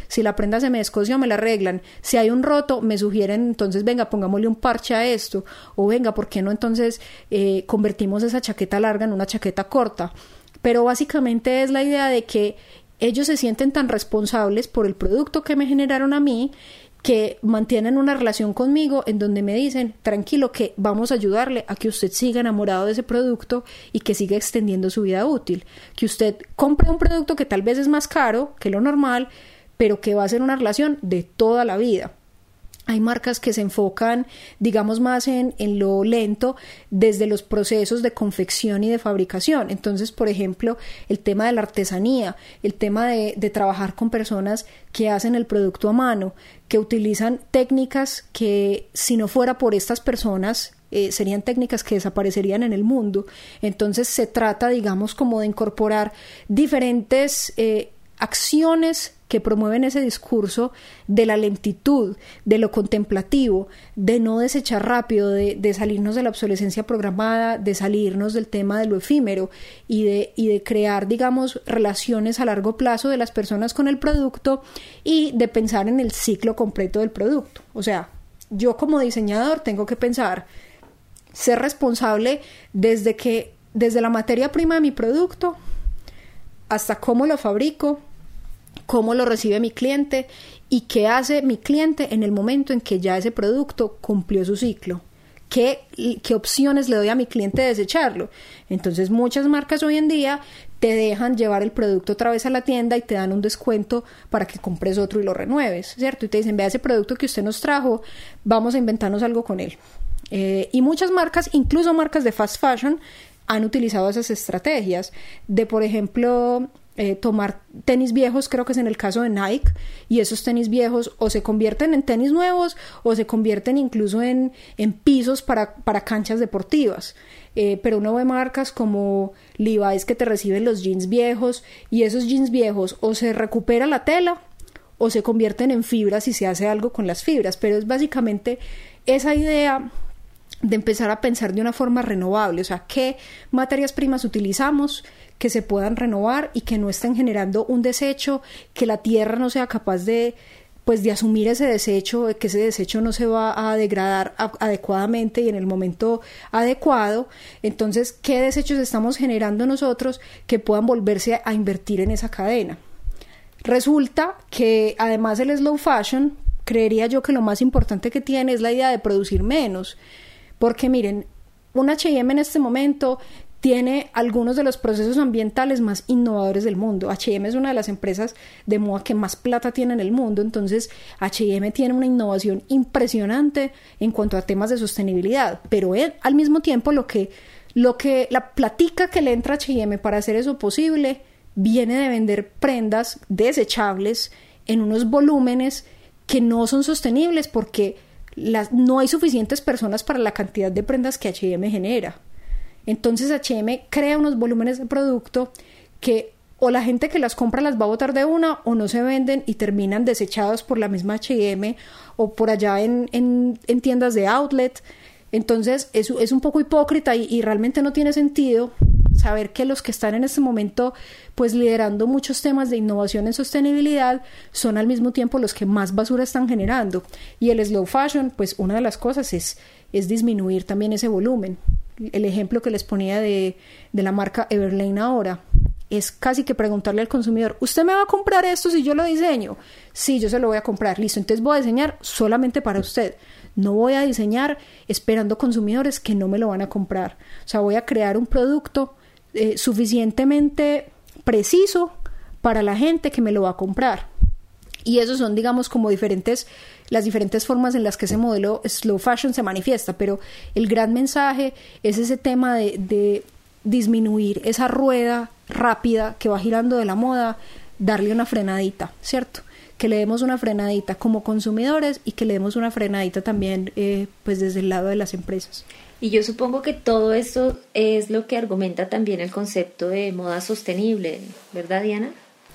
si la prenda se me descosió me la arreglan, si hay un roto me sugieren entonces venga pongámosle un parche a esto, o venga ¿por qué no entonces eh, convertimos esa chaqueta larga en una chaqueta corta? Pero básicamente es la idea de que ellos se sienten tan responsables por el producto que me generaron a mí, que mantienen una relación conmigo en donde me dicen, tranquilo que vamos a ayudarle a que usted siga enamorado de ese producto y que siga extendiendo su vida útil, que usted compre un producto que tal vez es más caro que lo normal, pero que va a ser una relación de toda la vida. Hay marcas que se enfocan, digamos, más en, en lo lento desde los procesos de confección y de fabricación. Entonces, por ejemplo, el tema de la artesanía, el tema de, de trabajar con personas que hacen el producto a mano, que utilizan técnicas que, si no fuera por estas personas, eh, serían técnicas que desaparecerían en el mundo. Entonces, se trata, digamos, como de incorporar diferentes eh, acciones que promueven ese discurso de la lentitud, de lo contemplativo, de no desechar rápido, de, de salirnos de la obsolescencia programada, de salirnos del tema de lo efímero y de, y de crear, digamos, relaciones a largo plazo de las personas con el producto y de pensar en el ciclo completo del producto. O sea, yo como diseñador tengo que pensar, ser responsable desde que, desde la materia prima de mi producto hasta cómo lo fabrico, cómo lo recibe mi cliente y qué hace mi cliente en el momento en que ya ese producto cumplió su ciclo. ¿Qué, qué opciones le doy a mi cliente de desecharlo? Entonces muchas marcas hoy en día te dejan llevar el producto otra vez a la tienda y te dan un descuento para que compres otro y lo renueves, ¿cierto? Y te dicen, vea ese producto que usted nos trajo, vamos a inventarnos algo con él. Eh, y muchas marcas, incluso marcas de fast fashion, han utilizado esas estrategias de, por ejemplo, Eh, tomar tenis viejos, creo que es en el caso de Nike, y esos tenis viejos o se convierten en tenis nuevos o se convierten incluso en, en pisos para, para canchas deportivas. Eh, pero uno ve marcas como Levi's que te reciben los jeans viejos y esos jeans viejos o se recupera la tela o se convierten en fibras y se hace algo con las fibras, pero es básicamente esa idea de empezar a pensar de una forma renovable, o sea, qué materias primas utilizamos que se puedan renovar y que no estén generando un desecho, que la tierra no sea capaz de, pues, de asumir ese desecho, que ese desecho no se va a degradar a- adecuadamente y en el momento adecuado. Entonces, ¿qué desechos estamos generando nosotros que puedan volverse a, a invertir en esa cadena? Resulta que además el slow fashion, creería yo que lo más importante que tiene es la idea de producir menos, porque miren, un H y M en este momento tiene algunos de los procesos ambientales más innovadores del mundo. H y M es una de las empresas de moda que más plata tiene en el mundo, entonces H y M tiene una innovación impresionante en cuanto a temas de sostenibilidad, pero él, al mismo tiempo lo que, lo que la platica que le entra a H y M para hacer eso posible viene de vender prendas desechables en unos volúmenes que no son sostenibles porque las, no hay suficientes personas para la cantidad de prendas que H y M genera. Entonces H y M crea unos volúmenes de producto que o la gente que las compra las va a botar de una o no se venden y terminan desechados por la misma H y M o por allá en, en, en tiendas de outlet. Entonces es, es un poco hipócrita y, y realmente no tiene sentido saber que los que están en este momento pues liderando muchos temas de innovación en sostenibilidad son al mismo tiempo los que más basura están generando. Y el slow fashion, pues una de las cosas es, es disminuir también ese volumen. El ejemplo que les ponía de, de la marca Everlane ahora es casi que preguntarle al consumidor, ¿usted me va a comprar esto si yo lo diseño? Sí, yo se lo voy a comprar, listo, entonces voy a diseñar solamente para usted. No voy a diseñar esperando consumidores que no me lo van a comprar. O sea, voy a crear un producto eh, suficientemente preciso para la gente que me lo va a comprar. Y esos son, digamos, como diferentes, las diferentes formas en las que ese modelo slow fashion se manifiesta, pero el gran mensaje es ese tema de, de disminuir esa rueda rápida que va girando de la moda, darle una frenadita, ¿cierto? Que le demos una frenadita como consumidores y que le demos una frenadita también eh, pues desde el lado de las empresas. Y yo supongo que todo esto es lo que argumenta también el concepto de moda sostenible, ¿verdad, Diana?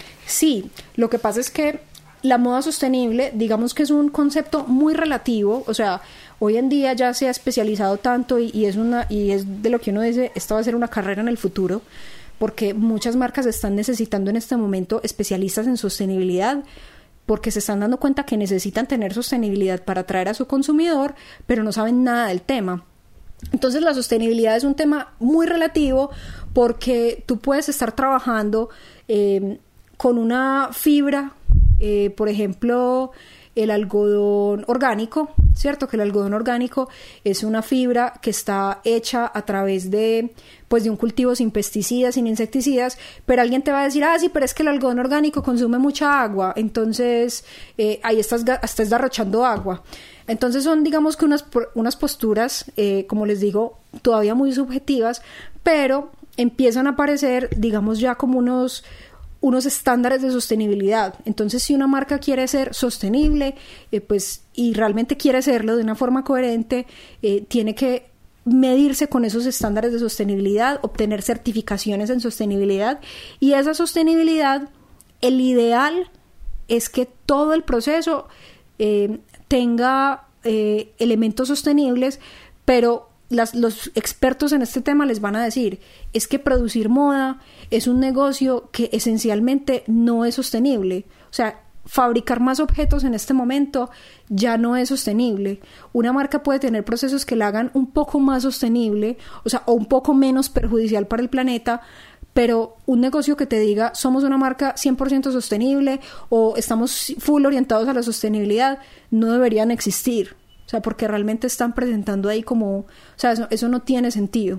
Sí, lo que pasa es que la moda sostenible, digamos que es un concepto muy relativo, o sea, hoy en día ya se ha especializado tanto y, y es una y es de lo que uno dice, esta va a ser una carrera en el futuro, porque muchas marcas están necesitando en este momento especialistas en sostenibilidad, porque se están dando cuenta que necesitan tener sostenibilidad para atraer a su consumidor, pero no saben nada del tema. Entonces la sostenibilidad es un tema muy relativo porque tú puedes estar trabajando eh, con una fibra, eh, por ejemplo, el algodón orgánico, ¿cierto? Que el algodón orgánico es una fibra que está hecha a través de, pues, de un cultivo sin pesticidas, sin insecticidas, pero alguien te va a decir, ah, sí, pero es que el algodón orgánico consume mucha agua, entonces eh, ahí estás, estás derrochando agua. Entonces son, digamos que unas, unas posturas, eh, como les digo, todavía muy subjetivas, pero empiezan a aparecer, digamos, ya como unos... unos estándares de sostenibilidad. Entonces, si una marca quiere ser sostenible, eh, pues, y realmente quiere hacerlo de una forma coherente, eh, tiene que medirse con esos estándares de sostenibilidad, obtener certificaciones en sostenibilidad, y esa sostenibilidad, el ideal es que todo el proceso eh, tenga eh, elementos sostenibles, pero Las, los expertos en este tema les van a decir, es que producir moda es un negocio que esencialmente no es sostenible. O sea, fabricar más objetos en este momento ya no es sostenible. Una marca puede tener procesos que la hagan un poco más sostenible, o sea, o un poco menos perjudicial para el planeta, pero un negocio que te diga, somos una marca cien por ciento sostenible o estamos full orientados a la sostenibilidad, no deberían existir. O sea, porque realmente están presentando ahí como... O sea, eso, eso no tiene sentido.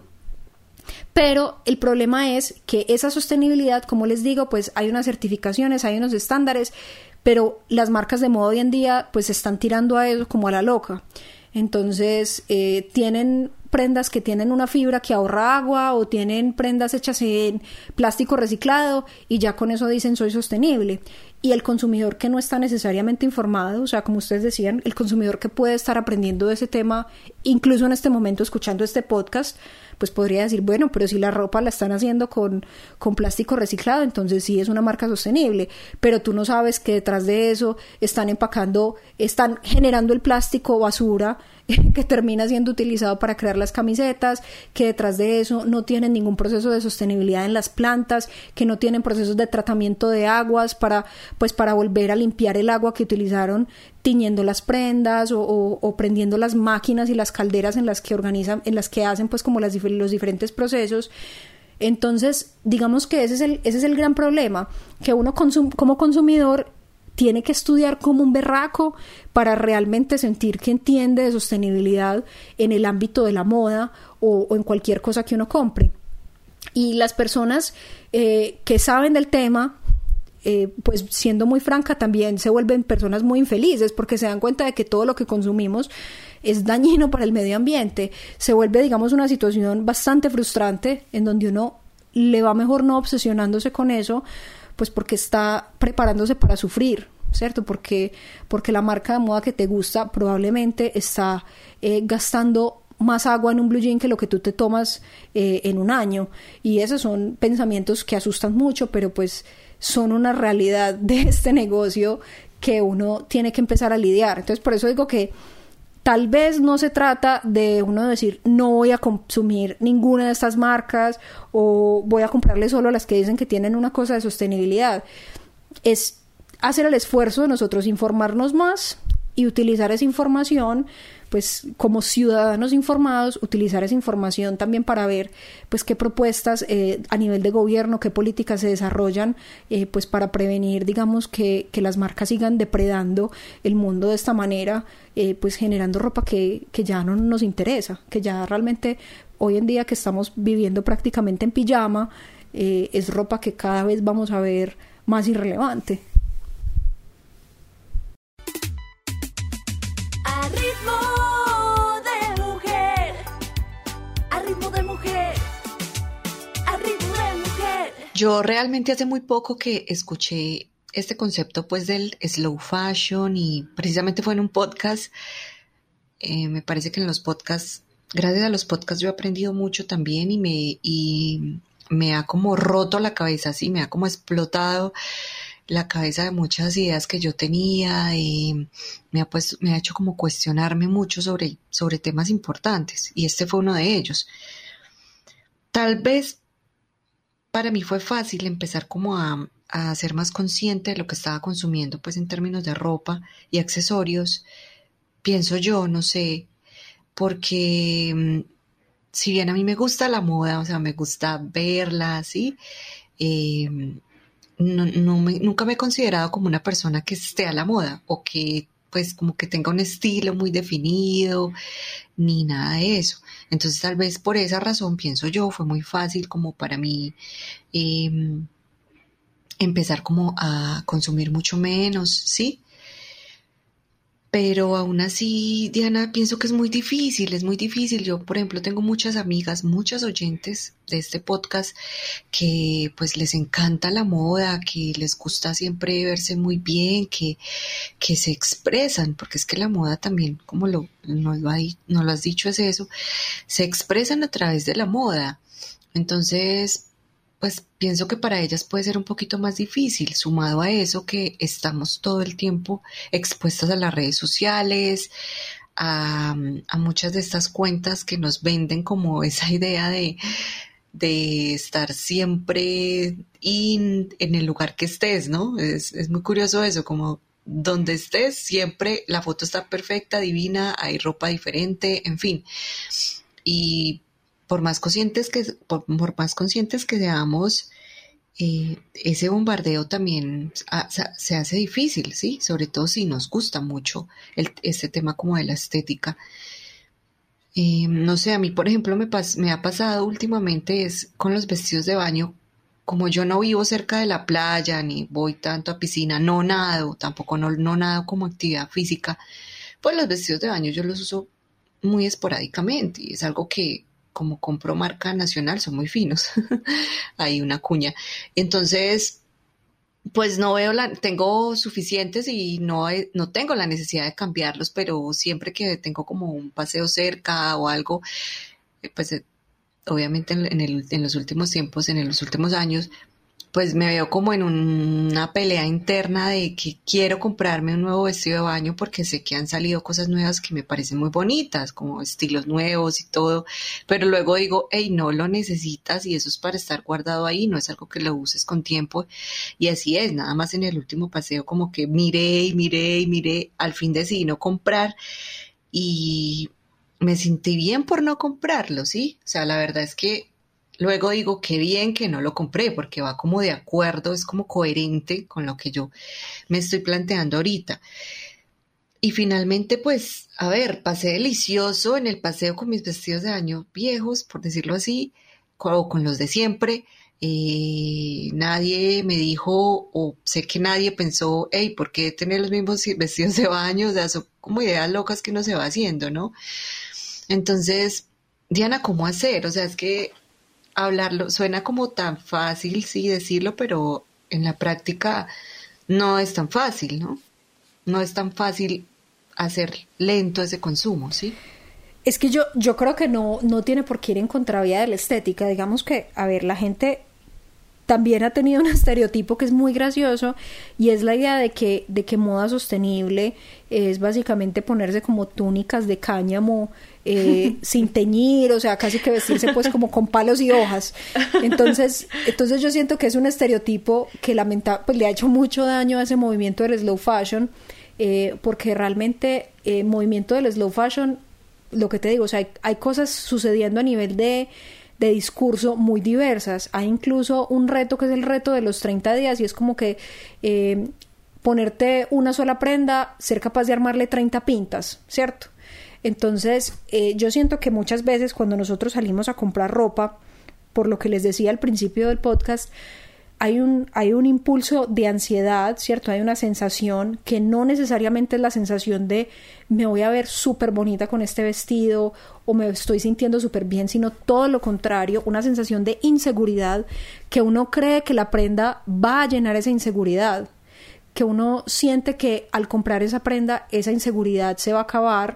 Pero el problema es que esa sostenibilidad, como les digo, pues hay unas certificaciones, hay unos estándares, pero las marcas de moda hoy en día pues están tirando a eso como a la loca. Entonces, eh, tienen prendas que tienen una fibra que ahorra agua o tienen prendas hechas en plástico reciclado y ya con eso dicen soy sostenible. Y el consumidor que no está necesariamente informado, o sea, como ustedes decían, el consumidor que puede estar aprendiendo de ese tema, incluso en este momento escuchando este podcast, pues podría decir, bueno, pero si la ropa la están haciendo con, con plástico reciclado, entonces sí es una marca sostenible, pero tú no sabes que detrás de eso están empacando, están generando el plástico basura que termina siendo utilizado para crear las camisetas, que detrás de eso no tienen ningún proceso de sostenibilidad en las plantas, que no tienen procesos de tratamiento de aguas para, pues para volver a limpiar el agua que utilizaron tiñendo las prendas o, o, o prendiendo las máquinas y las calderas en las que organizan, en las que hacen pues como las, los diferentes procesos. Entonces, digamos que ese es el, ese es el gran problema, que uno consum, como consumidor tiene que estudiar como un berraco para realmente sentir que entiende de sostenibilidad en el ámbito de la moda o, o en cualquier cosa que uno compre. Y las personas eh, que saben del tema, eh, pues siendo muy franca, también se vuelven personas muy infelices porque se dan cuenta de que todo lo que consumimos es dañino para el medio ambiente. Se vuelve, digamos, una situación bastante frustrante en donde uno le va mejor no obsesionándose con eso, pues porque está preparándose para sufrir, ¿cierto? Porque, porque la marca de moda que te gusta probablemente está eh, gastando más agua en un blue jean que lo que tú te tomas eh, en un año, y esos son pensamientos que asustan mucho, pero pues son una realidad de este negocio que uno tiene que empezar a lidiar. Entonces por eso digo que tal vez no se trata de uno decir no voy a consumir ninguna de estas marcas o voy a comprarle solo a las que dicen que tienen una cosa de sostenibilidad. Es hacer el esfuerzo de nosotros informarnos más y utilizar esa información, pues como ciudadanos informados, utilizar esa información también para ver pues qué propuestas eh, a nivel de gobierno, qué políticas se desarrollan eh, pues para prevenir, digamos, que, que las marcas sigan depredando el mundo de esta manera, eh, pues generando ropa que, que ya no nos interesa, que ya realmente hoy en día que estamos viviendo prácticamente en pijama, eh, es ropa que cada vez vamos a ver más irrelevante. A ritmo de mujer, a ritmo de mujer, a ritmo de mujer. Yo realmente hace muy poco que escuché este concepto pues del slow fashion y precisamente fue en un podcast. Eh, me parece que en los podcasts, gracias a los podcasts yo he aprendido mucho también y me, y me ha como roto la cabeza, así me ha como explotado la cabeza de muchas ideas que yo tenía y me ha, pues, me ha hecho como cuestionarme mucho sobre, sobre temas importantes, y este fue uno de ellos. Tal vez para mí fue fácil empezar como a, a ser más consciente de lo que estaba consumiendo, pues en términos de ropa y accesorios, pienso yo, no sé, porque si bien a mí me gusta la moda, o sea, me gusta verla, ¿sí? Eh, no, no me, nunca me he considerado como una persona que esté a la moda o que pues como que tenga un estilo muy definido, ni nada de eso. Entonces tal vez por esa razón, pienso yo, fue muy fácil como para mí eh, empezar como a consumir mucho menos, ¿sí? Pero aún así, Diana, pienso que es muy difícil, es muy difícil. Yo, por ejemplo, tengo muchas amigas, muchas oyentes de este podcast que pues les encanta la moda, que les gusta siempre verse muy bien, que, que se expresan, porque es que la moda también, como lo, nos, lo ha, nos lo has dicho, es eso, se expresan a través de la moda. Entonces, pues pienso que para ellas puede ser un poquito más difícil, sumado a eso que estamos todo el tiempo expuestas a las redes sociales, a, a muchas de estas cuentas que nos venden como esa idea de, de estar siempre in, en el lugar que estés, ¿no? Es, es muy curioso eso, como donde estés siempre la foto está perfecta, divina, hay ropa diferente, en fin. Y por más conscientes que, por, por más conscientes que seamos, eh, ese bombardeo también a, se hace difícil, ¿sí? Sobre todo si nos gusta mucho el, este tema como de la estética. Eh, no sé, a mí, por ejemplo, me, pas, me ha pasado últimamente es con los vestidos de baño, como yo no vivo cerca de la playa, ni voy tanto a piscina, no nado, tampoco no, no nado como actividad física, pues los vestidos de baño yo los uso muy esporádicamente y es algo que como compro marca nacional, son muy finos. Hay una cuña. Entonces, pues no veo la, tengo suficientes y no, he, no tengo la necesidad de cambiarlos, pero siempre que tengo como un paseo cerca o algo, pues obviamente en, en, el, en los últimos tiempos, en los últimos años, pues me veo como en un, una pelea interna de que quiero comprarme un nuevo vestido de baño porque sé que han salido cosas nuevas que me parecen muy bonitas, como estilos nuevos y todo, pero luego digo, hey, no lo necesitas y eso es para estar guardado ahí, no es algo que lo uses con tiempo, y así es, nada más en el último paseo como que miré y miré y miré, al fin decidí no comprar y me sentí bien por no comprarlo, ¿sí? O sea, la verdad es que luego digo, qué bien que no lo compré, porque va como de acuerdo, es como coherente con lo que yo me estoy planteando ahorita. Y finalmente, pues, a ver, pasé delicioso en el paseo con mis vestidos de baño viejos, por decirlo así, o con los de siempre. Eh, nadie me dijo, o sé que nadie pensó, hey, ¿por qué tener los mismos vestidos de baño? O sea, son como ideas locas que uno se va haciendo, ¿no? Entonces, Diana, ¿cómo hacer? O sea, es que hablarlo suena como tan fácil, sí, decirlo, pero en la práctica no es tan fácil, ¿no? No es tan fácil hacer lento ese consumo, ¿sí? Es que yo, yo creo que no, no tiene por qué ir en contravía de la estética. Digamos que, a ver, la gente también ha tenido un estereotipo que es muy gracioso y es la idea de que, de que moda sostenible es básicamente ponerse como túnicas de cáñamo eh, sin teñir, o sea, casi que vestirse pues como con palos y hojas. Entonces, entonces yo siento que es un estereotipo que lamenta, pues le ha hecho mucho daño a ese movimiento del slow fashion, eh, porque realmente el eh, movimiento del slow fashion, lo que te digo, o sea, hay, hay cosas sucediendo a nivel de de discurso muy diversas. Hay incluso un reto que es el reto de los treinta días y es como que eh, ponerte una sola prenda, ser capaz de armarle treinta pintas, ¿cierto? Entonces eh, yo siento que muchas veces cuando nosotros salimos a comprar ropa, por lo que les decía al principio del podcast, hay un, hay un impulso de ansiedad, ¿cierto? Hay una sensación que no necesariamente es la sensación de me voy a ver súper bonita con este vestido o me estoy sintiendo súper bien, sino todo lo contrario, una sensación de inseguridad que uno cree que la prenda va a llenar esa inseguridad, que uno siente que al comprar esa prenda esa inseguridad se va a acabar.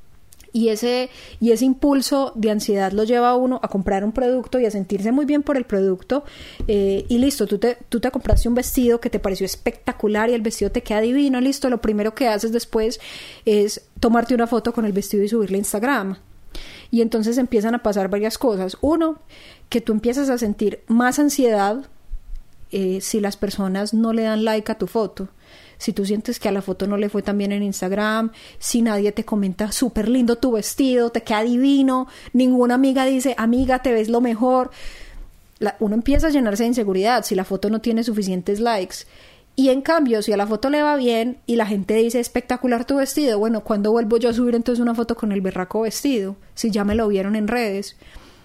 Y ese, y ese impulso de ansiedad lo lleva a uno a comprar un producto y a sentirse muy bien por el producto eh, y listo, tú te, tú te compraste un vestido que te pareció espectacular y el vestido te queda divino, listo, lo primero que haces después es tomarte una foto con el vestido y subirla a Instagram. Y entonces empiezan a pasar varias cosas. Uno, que tú empiezas a sentir más ansiedad eh, si las personas no le dan like a tu foto, si tú sientes que a la foto no le fue tan bien en Instagram, si nadie te comenta súper lindo tu vestido, te queda divino, ninguna amiga dice, amiga, te ves lo mejor, la, uno empieza a llenarse de inseguridad si la foto no tiene suficientes likes. Y en cambio, si a la foto le va bien y la gente dice, espectacular tu vestido, bueno, ¿cuándo vuelvo yo a subir entonces una foto con el berraco vestido? Si ya me lo vieron en redes.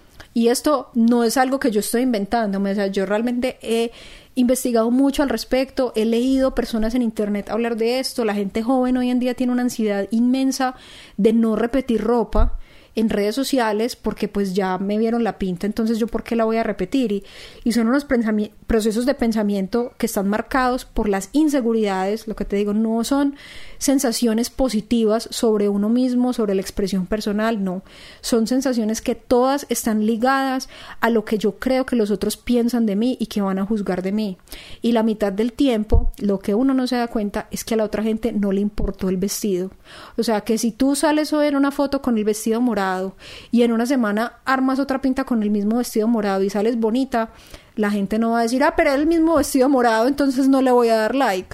Y esto no es algo que yo estoy inventando, o sea, yo realmente he investigado mucho al respecto, he leído personas en internet hablar de esto, la gente joven hoy en día tiene una ansiedad inmensa de no repetir ropa en redes sociales porque pues ya me vieron la pinta, entonces yo por qué la voy a repetir, y, y son unos pensami- procesos de pensamiento que están marcados por las inseguridades, lo que te digo, no son sensaciones positivas sobre uno mismo, sobre la expresión personal, no, son sensaciones que todas están ligadas a lo que yo creo que los otros piensan de mí y que van a juzgar de mí, y la mitad del tiempo lo que uno no se da cuenta es que a la otra gente no le importó el vestido, o sea que si tú sales hoy en una foto con el vestido morado y en una semana armas otra pinta con el mismo vestido morado y sales bonita, la gente no va a decir, ah, pero es el mismo vestido morado, entonces no le voy a dar like.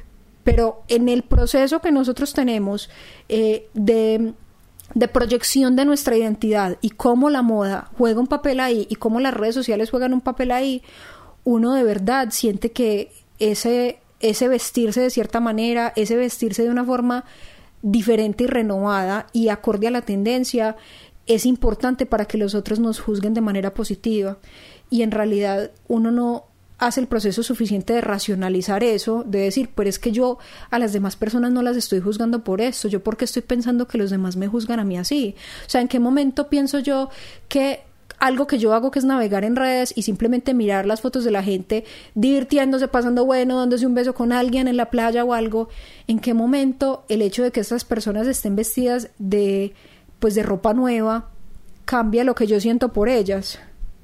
Pero en el proceso que nosotros tenemos eh, de, de proyección de nuestra identidad y cómo la moda juega un papel ahí y cómo las redes sociales juegan un papel ahí, uno de verdad siente que ese, ese vestirse de cierta manera, ese vestirse de una forma diferente y renovada y acorde a la tendencia es importante para que los otros nos juzguen de manera positiva, y en realidad uno no hace el proceso suficiente de racionalizar eso, de decir, pero es que yo a las demás personas no las estoy juzgando por esto, yo porque estoy pensando que los demás me juzgan a mí así, o sea, ¿en qué momento pienso yo que algo que yo hago, que es navegar en redes y simplemente mirar las fotos de la gente divirtiéndose, pasando bueno, dándose un beso con alguien en la playa o algo, en qué momento el hecho de que estas personas estén vestidas de pues de ropa nueva cambia lo que yo siento por ellas?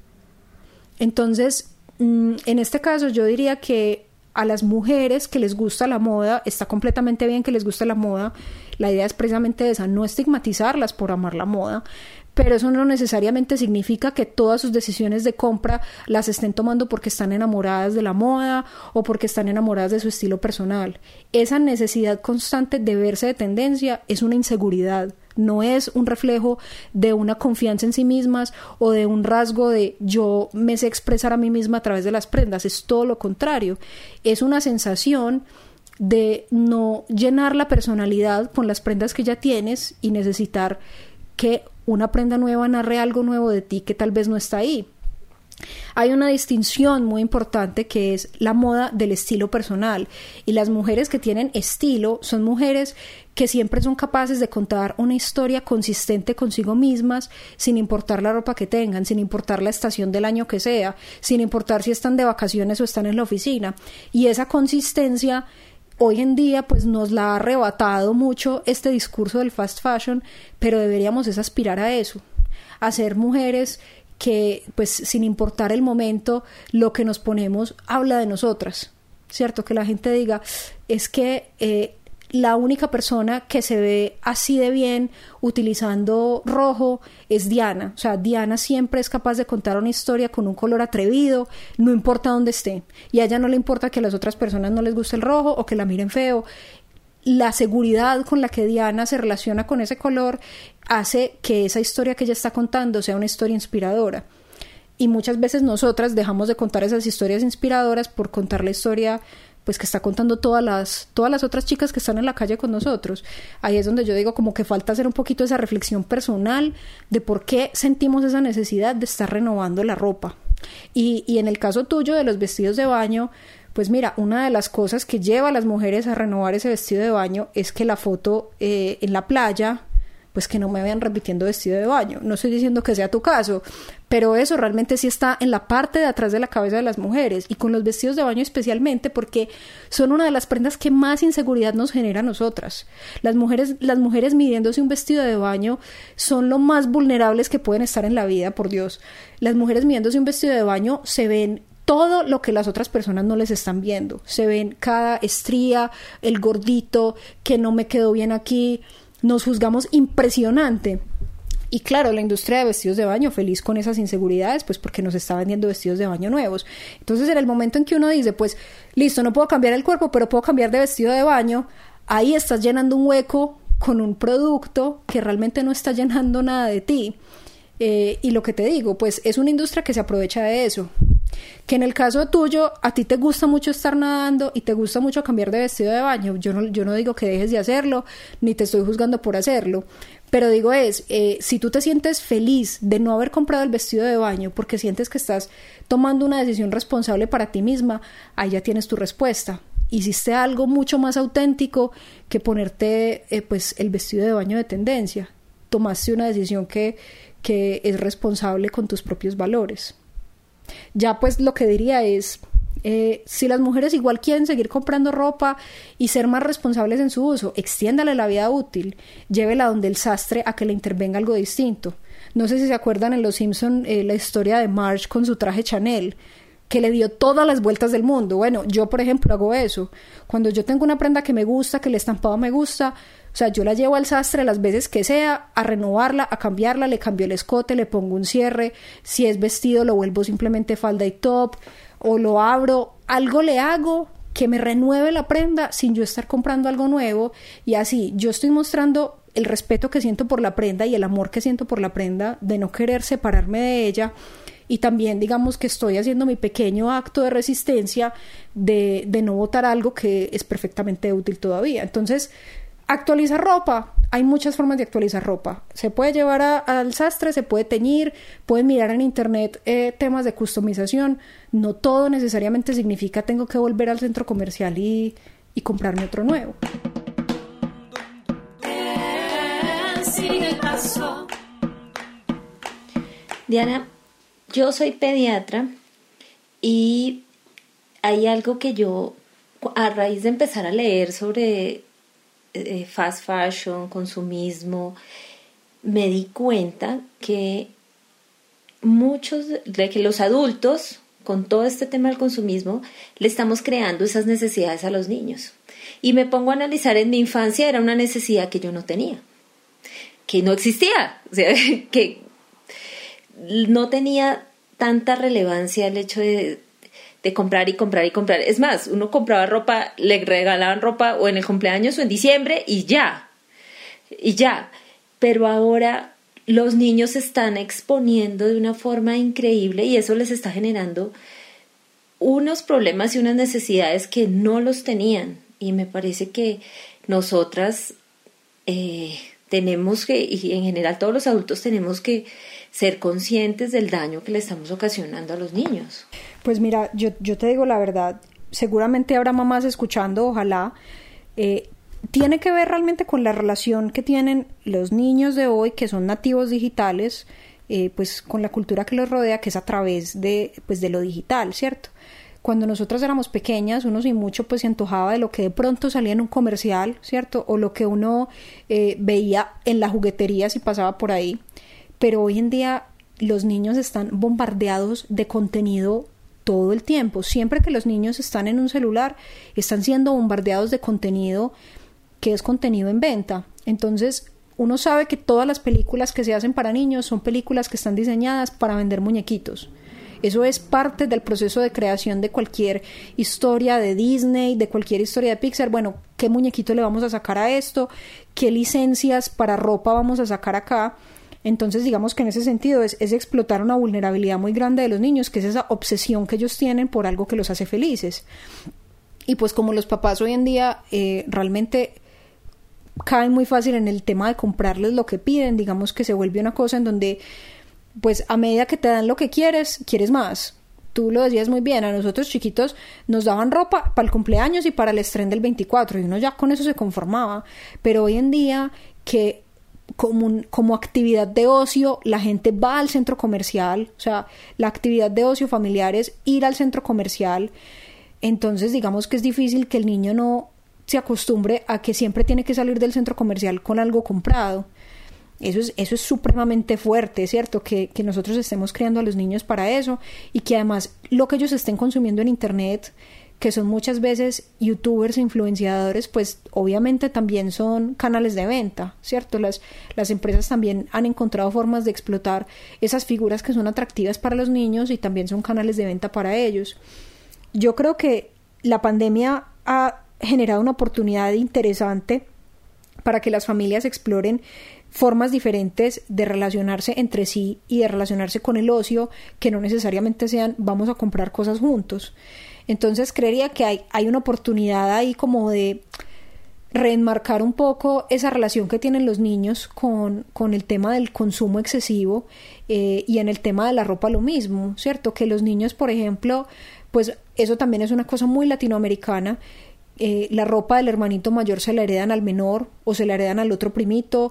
Entonces, en este caso yo diría que a las mujeres que les gusta la moda, está completamente bien que les guste la moda, la idea es precisamente esa, no estigmatizarlas por amar la moda, pero eso no necesariamente significa que todas sus decisiones de compra las estén tomando porque están enamoradas de la moda o porque están enamoradas de su estilo personal. Esa necesidad constante de verse de tendencia es una inseguridad, no es un reflejo de una confianza en sí mismas o de un rasgo de yo me sé expresar a mí misma a través de las prendas, es todo lo contrario, es una sensación de no llenar la personalidad con las prendas que ya tienes y necesitar que una prenda nueva narre algo nuevo de ti que tal vez no está ahí. Hay una distinción muy importante que es la moda del estilo personal, y las mujeres que tienen estilo son mujeres que siempre son capaces de contar una historia consistente consigo mismas, sin importar la ropa que tengan, sin importar la estación del año que sea, sin importar si están de vacaciones o están en la oficina, y esa consistencia hoy en día pues nos la ha arrebatado mucho este discurso del fast fashion, pero deberíamos es aspirar a eso, a ser mujeres que pues sin importar el momento lo que nos ponemos habla de nosotras, ¿cierto? Que la gente diga, es que eh, la única persona que se ve así de bien utilizando rojo es Diana, o sea, Diana siempre es capaz de contar una historia con un color atrevido, no importa dónde esté, y a ella no le importa que a las otras personas no les guste el rojo o que la miren feo. La seguridad con la que Diana se relaciona con ese color hace que esa historia que ella está contando sea una historia inspiradora, y muchas veces nosotras dejamos de contar esas historias inspiradoras por contar la historia pues que está contando todas las, todas las otras chicas que están en la calle con nosotros. Ahí es donde yo digo como que falta hacer un poquito esa reflexión personal de por qué sentimos esa necesidad de estar renovando la ropa. Y, y en el caso tuyo de los vestidos de baño, pues mira, una de las cosas que lleva a las mujeres a renovar ese vestido de baño es que la foto eh, en la playa, pues que no me vean repitiendo vestido de baño. No estoy diciendo que sea tu caso, pero eso realmente sí está en la parte de atrás de la cabeza de las mujeres, y con los vestidos de baño especialmente, porque son una de las prendas que más inseguridad nos genera a nosotras. Las mujeres, las mujeres midiéndose un vestido de baño son lo más vulnerables que pueden estar en la vida, por Dios. Las mujeres midiéndose un vestido de baño se ven todo lo que las otras personas no les están viendo. Se ven cada estría, el gordito, que no me quedó bien aquí. Nos juzgamos impresionante. Y claro, la industria de vestidos de baño feliz con esas inseguridades, pues porque nos está vendiendo vestidos de baño nuevos. Entonces, en el momento en que uno dice, pues, listo, no puedo cambiar el cuerpo, pero puedo cambiar de vestido de baño, ahí estás llenando un hueco con un producto que realmente no está llenando nada de ti. Eh, y lo que te digo, pues, es una industria que se aprovecha de eso. Que en el caso tuyo, a ti te gusta mucho estar nadando y te gusta mucho cambiar de vestido de baño. Yo no, yo no digo que dejes de hacerlo, ni te estoy juzgando por hacerlo. Pero digo es, eh, si tú te sientes feliz de no haber comprado el vestido de baño porque sientes que estás tomando una decisión responsable para ti misma, ahí ya tienes tu respuesta. Hiciste algo mucho más auténtico que ponerte eh, pues el vestido de baño de tendencia. Tomaste una decisión que, que es responsable con tus propios valores. Ya pues lo que diría es, eh, si las mujeres igual quieren seguir comprando ropa y ser más responsables en su uso, extiéndale la vida útil, llévela donde el sastre a que le intervenga algo distinto. No sé si se acuerdan en Los Simpson eh, la historia de Marge con su traje Chanel, que le dio todas las vueltas del mundo. Bueno, yo por ejemplo hago eso. Cuando yo tengo una prenda que me gusta, que el estampado me gusta, o sea, yo la llevo al sastre las veces que sea, a renovarla, a cambiarla, le cambio el escote, le pongo un cierre, si es vestido lo vuelvo simplemente falda y top, o lo abro, algo le hago que me renueve la prenda sin yo estar comprando algo nuevo, y así yo estoy mostrando el respeto que siento por la prenda y el amor que siento por la prenda, de no querer separarme de ella, y también digamos que estoy haciendo mi pequeño acto de resistencia de, de no botar algo que es perfectamente útil todavía. Entonces, actualizar ropa, hay muchas formas de actualizar ropa. Se puede llevar a, al sastre, se puede teñir, pueden mirar en internet eh, temas de customización. No todo necesariamente significa tengo que volver al centro comercial y, y comprarme otro nuevo. Diana, yo soy pediatra y hay algo que yo, a raíz de empezar a leer sobre eh, fast fashion, consumismo, me di cuenta que muchos, de que los adultos, con todo este tema del consumismo, le estamos creando esas necesidades a los niños. Y me pongo a analizar, en mi infancia era una necesidad que yo no tenía, que no existía, o sea, que no tenía tanta relevancia el hecho de, de comprar y comprar y comprar. Es más, uno compraba ropa, le regalaban ropa o en el cumpleaños o en diciembre y ya, y ya. Pero ahora los niños se están exponiendo de una forma increíble y eso les está generando unos problemas y unas necesidades que no los tenían. Y me parece que nosotras eh, tenemos que, y en general todos los adultos tenemos que ser conscientes del daño que le estamos ocasionando a los niños. Pues mira, yo, yo te digo la verdad, seguramente habrá mamás escuchando, ojalá, eh, tiene que ver realmente con la relación que tienen los niños de hoy, que son nativos digitales, eh, pues con la cultura que los rodea, que es a través de, pues, de lo digital, ¿cierto? Cuando nosotras éramos pequeñas, uno sin mucho pues se antojaba de lo que de pronto salía en un comercial, ¿cierto? O lo que uno eh, veía en la juguetería si pasaba por ahí. Pero hoy en día los niños están bombardeados de contenido todo el tiempo. Siempre que los niños están en un celular, están siendo bombardeados de contenido que es contenido en venta. Entonces, uno sabe que todas las películas que se hacen para niños son películas que están diseñadas para vender muñequitos. Eso es parte del proceso de creación de cualquier historia de Disney, de cualquier historia de Pixar. Bueno, ¿qué muñequito le vamos a sacar a esto? ¿Qué licencias para ropa vamos a sacar acá? Entonces, digamos que en ese sentido es, es explotar una vulnerabilidad muy grande de los niños, que es esa obsesión que ellos tienen por algo que los hace felices. Y pues como los papás hoy en día eh, realmente caen muy fácil en el tema de comprarles lo que piden, digamos que se vuelve una cosa en donde pues a medida que te dan lo que quieres, quieres más. Tú lo decías muy bien, a nosotros chiquitos nos daban ropa para el cumpleaños y para el estreno del veinticuatro y uno ya con eso se conformaba, pero hoy en día que como, un, como actividad de ocio la gente va al centro comercial, o sea, la actividad de ocio familiar es ir al centro comercial, entonces digamos que es difícil que el niño no se acostumbre a que siempre tiene que salir del centro comercial con algo comprado. Eso es, eso es supremamente fuerte, ¿cierto? Que, que nosotros estemos creando a los niños para eso y que además lo que ellos estén consumiendo en internet que son muchas veces youtubers, influenciadores, pues obviamente también son canales de venta, ¿cierto? Las, las empresas también han encontrado formas de explotar esas figuras que son atractivas para los niños y también son canales de venta para ellos. Yo creo que la pandemia ha generado una oportunidad interesante para que las familias exploren formas diferentes de relacionarse entre sí y de relacionarse con el ocio, que no necesariamente sean vamos a comprar cosas juntos. Entonces creería que hay, hay una oportunidad ahí como de reenmarcar un poco esa relación que tienen los niños con, con el tema del consumo excesivo, eh, y en el tema de la ropa lo mismo, ¿cierto? Que los niños, por ejemplo, pues eso también es una cosa muy latinoamericana. Eh, la ropa del hermanito mayor se la heredan al menor o se la heredan al otro primito.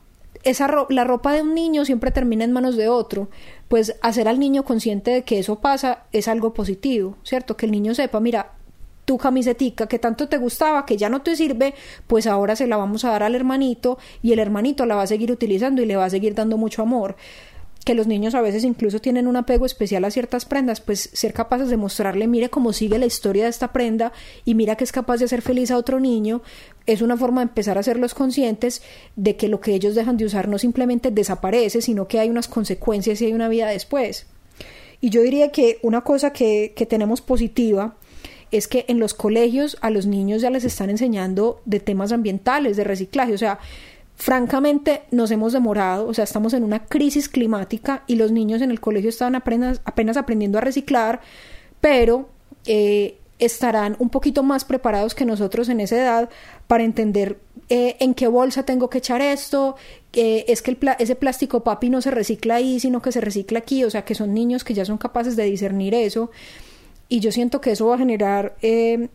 Esa ro- la ropa de un niño siempre termina en manos de otro. Pues hacer al niño consciente de que eso pasa es algo positivo, ¿cierto? Que el niño sepa, mira, tu camisetica que tanto te gustaba, que ya no te sirve, pues ahora se la vamos a dar al hermanito y el hermanito la va a seguir utilizando y le va a seguir dando mucho amor. Que los niños a veces incluso tienen un apego especial a ciertas prendas, pues ser capaces de mostrarle, mire cómo sigue la historia de esta prenda y mira que es capaz de hacer feliz a otro niño, es una forma de empezar a hacerlos conscientes de que lo que ellos dejan de usar no simplemente desaparece, sino que hay unas consecuencias y hay una vida después. Y yo diría que una cosa que, que tenemos positiva es que en los colegios a los niños ya les están enseñando de temas ambientales, de reciclaje, o sea, francamente nos hemos demorado, o sea, estamos en una crisis climática y los niños en el colegio están apenas, apenas aprendiendo a reciclar, pero eh, estarán un poquito más preparados que nosotros en esa edad para entender eh, en qué bolsa tengo que echar esto, eh, es que el pl- ese plástico papi no se recicla ahí, sino que se recicla aquí, o sea, que son niños que ya son capaces de discernir eso, y yo siento que eso va a generar... Eh,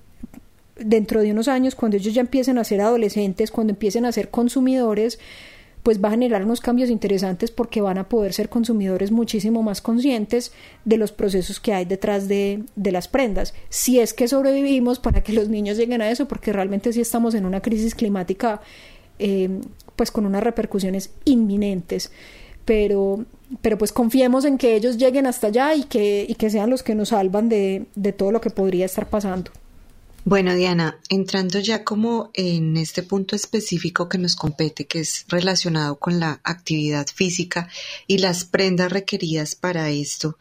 dentro de unos años, cuando ellos ya empiecen a ser adolescentes, cuando empiecen a ser consumidores, pues va a generar unos cambios interesantes porque van a poder ser consumidores muchísimo más conscientes de los procesos que hay detrás de, de las prendas. Si es que sobrevivimos para que los niños lleguen a eso, porque realmente sí estamos en una crisis climática eh, pues con unas repercusiones inminentes. Pero, pero pues confiemos en que ellos lleguen hasta allá y que, y que sean los que nos salvan de, de todo lo que podría estar pasando. Bueno, Diana, entrando ya como en este punto específico que nos compete, que es relacionado con la actividad física y las prendas requeridas para esto,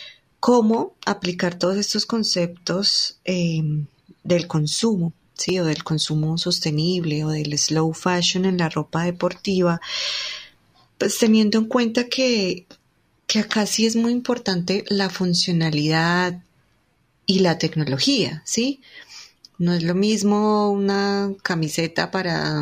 ¿cómo aplicar todos estos conceptos eh, del consumo, sí, o del consumo sostenible o del slow fashion en la ropa deportiva? Pues teniendo en cuenta que, que acá sí es muy importante la funcionalidad y la tecnología, ¿sí? No es lo mismo una camiseta para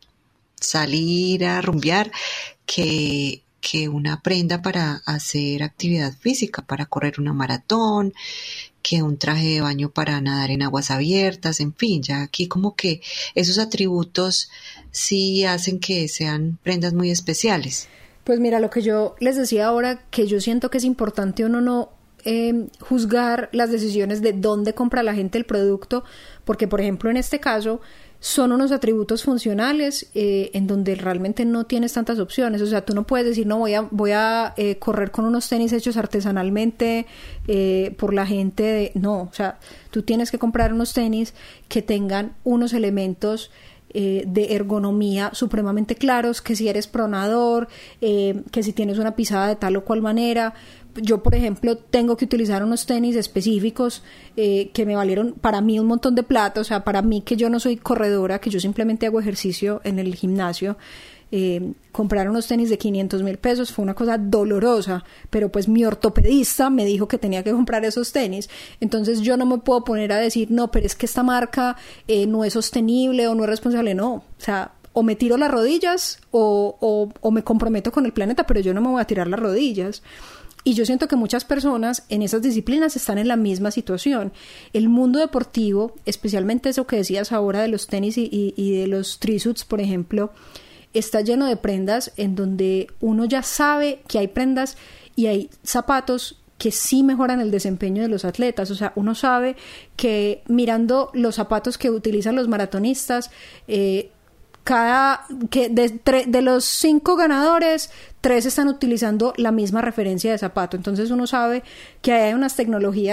salir a rumbear que, que una prenda para hacer actividad física, para correr una maratón, que un traje de baño para nadar en aguas abiertas, en fin, ya aquí como que esos atributos sí hacen que sean prendas muy especiales. Pues mira, lo que yo les decía ahora, que yo siento que es importante uno no Eh, juzgar las decisiones de dónde compra la gente el producto, porque por ejemplo en este caso son unos atributos funcionales eh, en donde realmente no tienes tantas opciones, o sea, tú no puedes decir no voy a, voy a eh, correr con unos tenis hechos artesanalmente eh, por la gente de... no, o sea, tú tienes que comprar unos tenis que tengan unos elementos eh, de ergonomía supremamente claros, que si eres pronador, eh, que si tienes una pisada de tal o cual manera. Yo, por ejemplo, tengo que utilizar unos tenis específicos eh, que me valieron para mí un montón de plata, o sea, para mí que yo no soy corredora, que yo simplemente hago ejercicio en el gimnasio, eh, comprar unos tenis de quinientos mil pesos fue una cosa dolorosa, pero pues mi ortopedista me dijo que tenía que comprar esos tenis, entonces yo no me puedo poner a decir, no, pero es que esta marca eh, no es sostenible o no es responsable, no, o sea, o me tiro las rodillas o, o, o me comprometo con el planeta, pero yo no me voy a tirar las rodillas. Y yo siento que muchas personas en esas disciplinas están en la misma situación. El mundo deportivo, especialmente eso que decías ahora de los tenis y, y, y de los trisuits, por ejemplo, está lleno de prendas en donde uno ya sabe que hay prendas y hay zapatos que sí mejoran el desempeño de los atletas. O sea, uno sabe que mirando los zapatos que utilizan los maratonistas, eh, cada que de, tre, de los cinco ganadores, tres están utilizando la misma referencia de zapato. Entonces uno sabe que hay unas tecnologías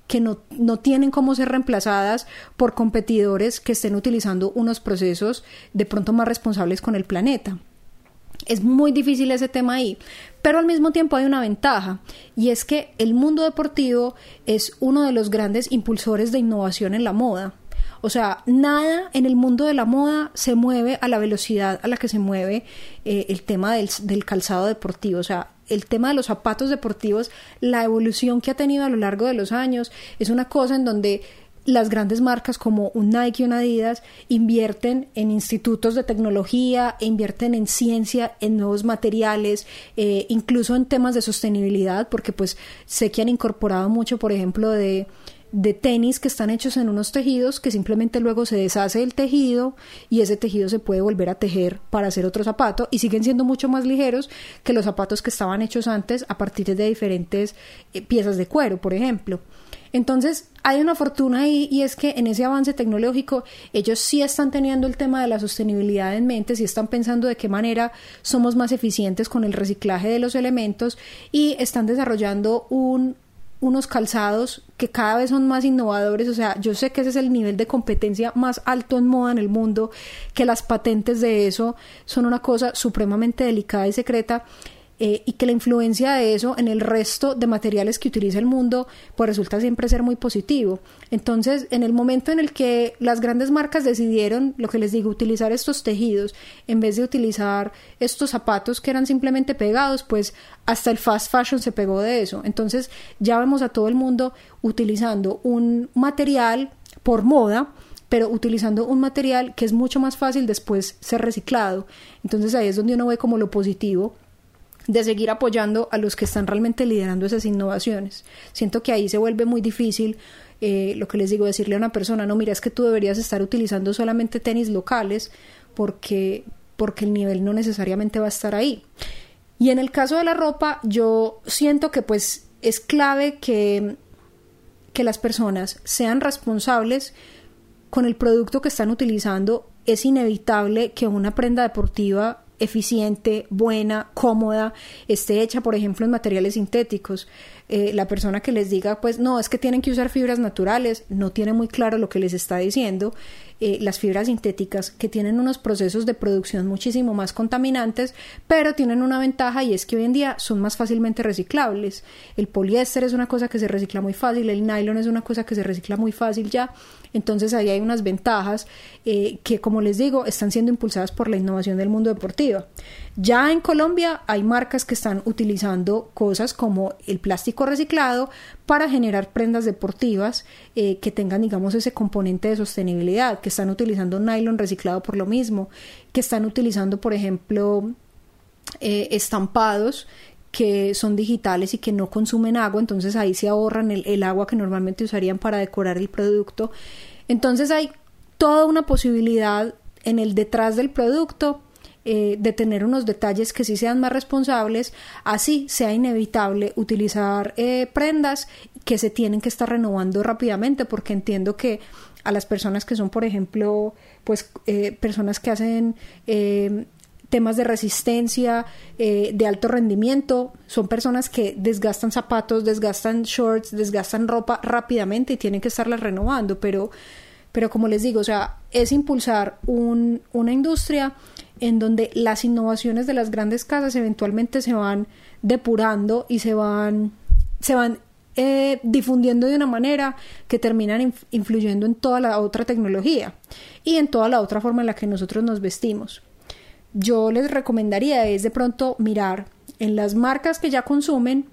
que no, no tienen cómo ser reemplazadas por competidores que estén utilizando unos procesos de pronto más responsables con el planeta. Es muy difícil ese tema ahí, pero al mismo tiempo hay una ventaja, y es que el mundo deportivo es uno de los grandes impulsores de innovación en la moda. O sea, nada en el mundo de la moda se mueve a la velocidad a la que se mueve eh, el tema del, del calzado deportivo. O sea, el tema de los zapatos deportivos, la evolución que ha tenido a lo largo de los años, es una cosa en donde las grandes marcas como un Nike y un Adidas invierten en institutos de tecnología, e invierten en ciencia, en nuevos materiales, eh, incluso en temas de sostenibilidad, porque pues sé que han incorporado mucho, por ejemplo, de... de tenis que están hechos en unos tejidos que simplemente luego se deshace el tejido y ese tejido se puede volver a tejer para hacer otro zapato, y siguen siendo mucho más ligeros que los zapatos que estaban hechos antes a partir de diferentes eh, piezas de cuero, por ejemplo. Entonces hay una fortuna ahí, y es que en ese avance tecnológico ellos sí están teniendo el tema de la sostenibilidad en mente, sí están pensando de qué manera somos más eficientes con el reciclaje de los elementos, y están desarrollando un unos calzados que cada vez son más innovadores. O sea, yo sé que ese es el nivel de competencia más alto en moda en el mundo, que las patentes de eso son una cosa supremamente delicada y secreta, eh, y que la influencia de eso en el resto de materiales que utiliza el mundo pues resulta siempre ser muy positivo. Entonces, en el momento en el que las grandes marcas decidieron, lo que les digo, utilizar estos tejidos en vez de utilizar estos zapatos que eran simplemente pegados, pues hasta el fast fashion se pegó de eso. Entonces ya vemos a todo el mundo utilizando un material por moda, pero utilizando un material que es mucho más fácil después ser reciclado. Entonces ahí es donde uno ve como lo positivo de seguir apoyando a los que están realmente liderando esas innovaciones. Siento que ahí se vuelve muy difícil, eh, lo que les digo, decirle a una persona, no, mira, es que tú deberías estar utilizando solamente tenis locales, porque, porque el nivel no necesariamente va a estar ahí. Y en el caso de la ropa, yo siento que pues es clave que, que las personas sean responsables con el producto que están utilizando. Es inevitable que una prenda deportiva eficiente, buena, cómoda, esté hecha, por ejemplo, en materiales sintéticos. Eh, la persona que les diga, pues no, es que tienen que usar fibras naturales, no tiene muy claro lo que les está diciendo. Eh, las fibras sintéticas, que tienen unos procesos de producción muchísimo más contaminantes, pero tienen una ventaja, y es que hoy en día son más fácilmente reciclables. El poliéster es una cosa que se recicla muy fácil, el nylon es una cosa que se recicla muy fácil ya. Entonces ahí hay unas ventajas eh, que, como les digo, están siendo impulsadas por la innovación del mundo deportivo. Ya en Colombia hay marcas que están utilizando cosas como el plástico reciclado para generar prendas deportivas eh, que tengan, digamos, ese componente de sostenibilidad, que están utilizando nylon reciclado por lo mismo, que están utilizando, por ejemplo, eh, estampados que son digitales y que no consumen agua, entonces ahí se ahorran el, el agua que normalmente usarían para decorar el producto. Entonces hay toda una posibilidad en el detrás del producto eh, de tener unos detalles que sí sean más responsables, así sea inevitable utilizar eh, prendas que se tienen que estar renovando rápidamente, porque entiendo que a las personas que son, por ejemplo, pues eh, personas que hacen eh, temas de resistencia, eh, de alto rendimiento, son personas que desgastan zapatos, desgastan shorts, desgastan ropa rápidamente y tienen que estarlas renovando, pero, pero como les digo, o sea, es impulsar un, una industria en donde las innovaciones de las grandes casas eventualmente se van depurando y se van, se van eh, difundiendo de una manera que terminan inf- influyendo en toda la otra tecnología y en toda la otra forma en la que nosotros nos vestimos. Yo les recomendaría es de pronto mirar en las marcas que ya consumen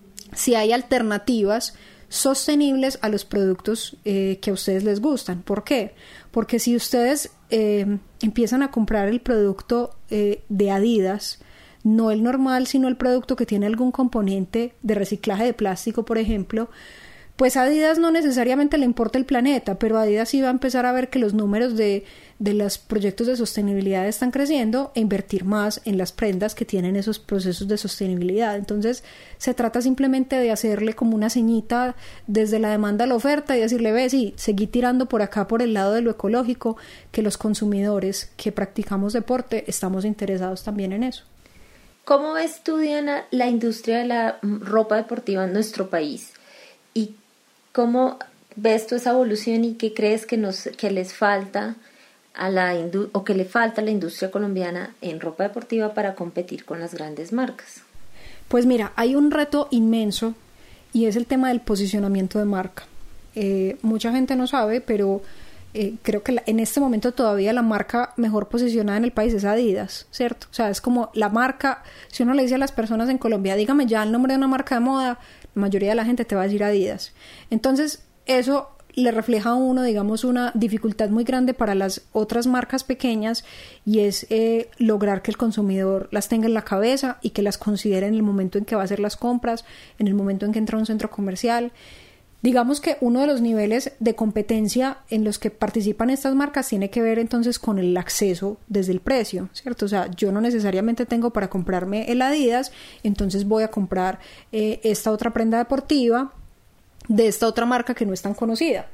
si hay alternativas sostenibles a los productos eh, que a ustedes les gustan. ¿Por qué? Porque si ustedes eh, empiezan a comprar el producto eh, de Adidas, no el normal, sino el producto que tiene algún componente de reciclaje de plástico, por ejemplo, pues a Adidas no necesariamente le importa el planeta, pero Adidas sí va a empezar a ver que los números de, de los proyectos de sostenibilidad están creciendo e invertir más en las prendas que tienen esos procesos de sostenibilidad. Entonces se trata simplemente de hacerle como una ceñita desde la demanda a la oferta y decirle, ve, sí, seguí tirando por acá por el lado de lo ecológico, que los consumidores que practicamos deporte estamos interesados también en eso. ¿Cómo ves tú, Diana, la industria de la ropa deportiva en nuestro país? ¿Y ¿Cómo ves tú esa evolución y qué crees que nos que les falta a la indu- o que le falta a la industria colombiana en ropa deportiva para competir con las grandes marcas? Pues mira, hay un reto inmenso y es el tema del posicionamiento de marca. Eh, mucha gente no sabe, pero eh, creo que la, en este momento todavía la marca mejor posicionada en el país es Adidas, ¿cierto? O sea, es como la marca, si uno le dice a las personas en Colombia, dígame ya el nombre de una marca de moda, la mayoría de la gente te va a decir Adidas. Entonces, eso le refleja a uno, digamos, una dificultad muy grande para las otras marcas pequeñas y es eh, lograr que el consumidor las tenga en la cabeza y que las considere en el momento en que va a hacer las compras, en el momento en que entra a un centro comercial. Digamos que uno de los niveles de competencia en los que participan estas marcas tiene que ver entonces con el acceso desde el precio, ¿cierto? O sea, yo no necesariamente tengo para comprarme el Adidas, entonces voy a comprar eh, esta otra prenda deportiva de esta otra marca que no es tan conocida.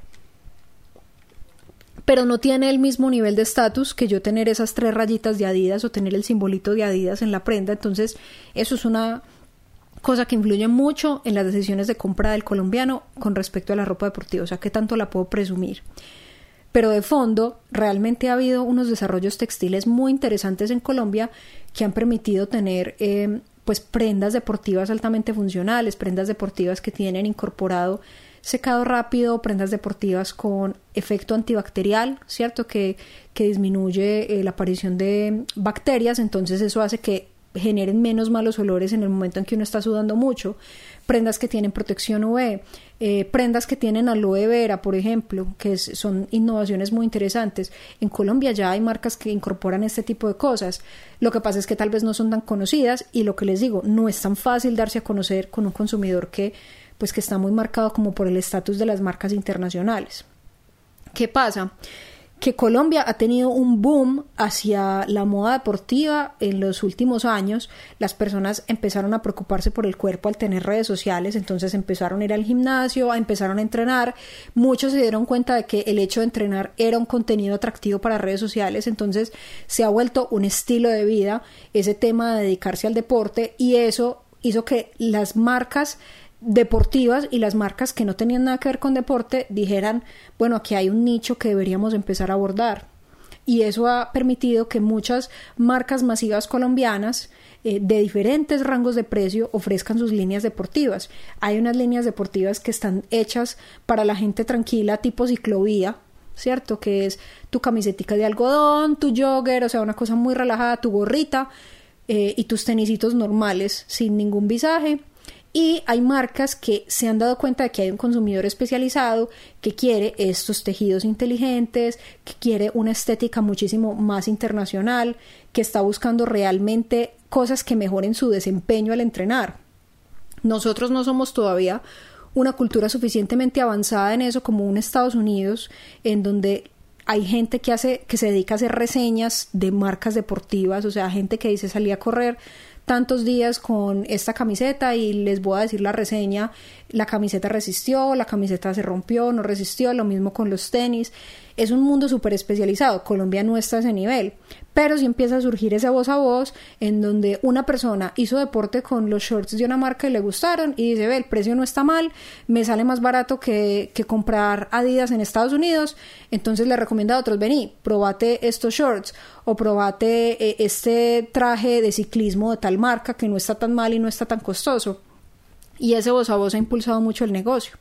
Pero no tiene el mismo nivel de estatus que yo tener esas tres rayitas de Adidas o tener el simbolito de Adidas en la prenda, entonces eso es una cosa que influye mucho en las decisiones de compra del colombiano con respecto a la ropa deportiva, o sea, qué tanto la puedo presumir. Pero de fondo, realmente ha habido unos desarrollos textiles muy interesantes en Colombia que han permitido tener eh, pues prendas deportivas altamente funcionales, prendas deportivas que tienen incorporado secado rápido, prendas deportivas con efecto antibacterial, ¿cierto? Que, que disminuye eh, la aparición de bacterias, entonces eso hace que generen menos malos olores en el momento en que uno está sudando mucho, prendas que tienen protección U V, eh, prendas que tienen aloe vera, por ejemplo, que es, son innovaciones muy interesantes. En Colombia ya hay marcas que incorporan este tipo de cosas, lo que pasa es que tal vez no son tan conocidas y lo que les digo, no es tan fácil darse a conocer con un consumidor que, pues, que está muy marcado como por el estatus de las marcas internacionales. ¿Qué pasa? Que Colombia ha tenido un boom hacia la moda deportiva en los últimos años. Las personas empezaron a preocuparse por el cuerpo al tener redes sociales, entonces empezaron a ir al gimnasio, empezaron a entrenar. Muchos se dieron cuenta de que el hecho de entrenar era un contenido atractivo para redes sociales, entonces se ha vuelto un estilo de vida ese tema de dedicarse al deporte, y eso hizo que las marcas deportivas y las marcas que no tenían nada que ver con deporte dijeran, bueno, aquí hay un nicho que deberíamos empezar a abordar, y eso ha permitido que muchas marcas masivas colombianas eh, de diferentes rangos de precio ofrezcan sus líneas deportivas. Hay unas líneas deportivas que están hechas para la gente tranquila, tipo ciclovía, ¿cierto? Que es tu camisetica de algodón, tu jogger, o sea, una cosa muy relajada, tu gorrita eh, y tus tenisitos normales sin ningún visaje. Y hay marcas que se han dado cuenta de que hay un consumidor especializado que quiere estos tejidos inteligentes, que quiere una estética muchísimo más internacional, que está buscando realmente cosas que mejoren su desempeño al entrenar. Nosotros no somos todavía una cultura suficientemente avanzada en eso como un Estados Unidos, en donde hay gente que hace, que se dedica a hacer reseñas de marcas deportivas, o sea, gente que dice salí a correr tantos días con esta camiseta y les voy a decir la reseña, la camiseta resistió, la camiseta se rompió, no resistió, lo mismo con los tenis. Es un mundo súper especializado. Colombia no está a ese nivel, pero sí empieza a surgir ese voz a voz en donde una persona hizo deporte con los shorts de una marca y le gustaron y dice, ve, el precio no está mal, me sale más barato que, que comprar Adidas en Estados Unidos, entonces le recomiendo a otros, vení, probate estos shorts o probate eh, este traje de ciclismo de tal marca que no está tan mal y no está tan costoso. Y ese voz a voz ha impulsado mucho el negocio.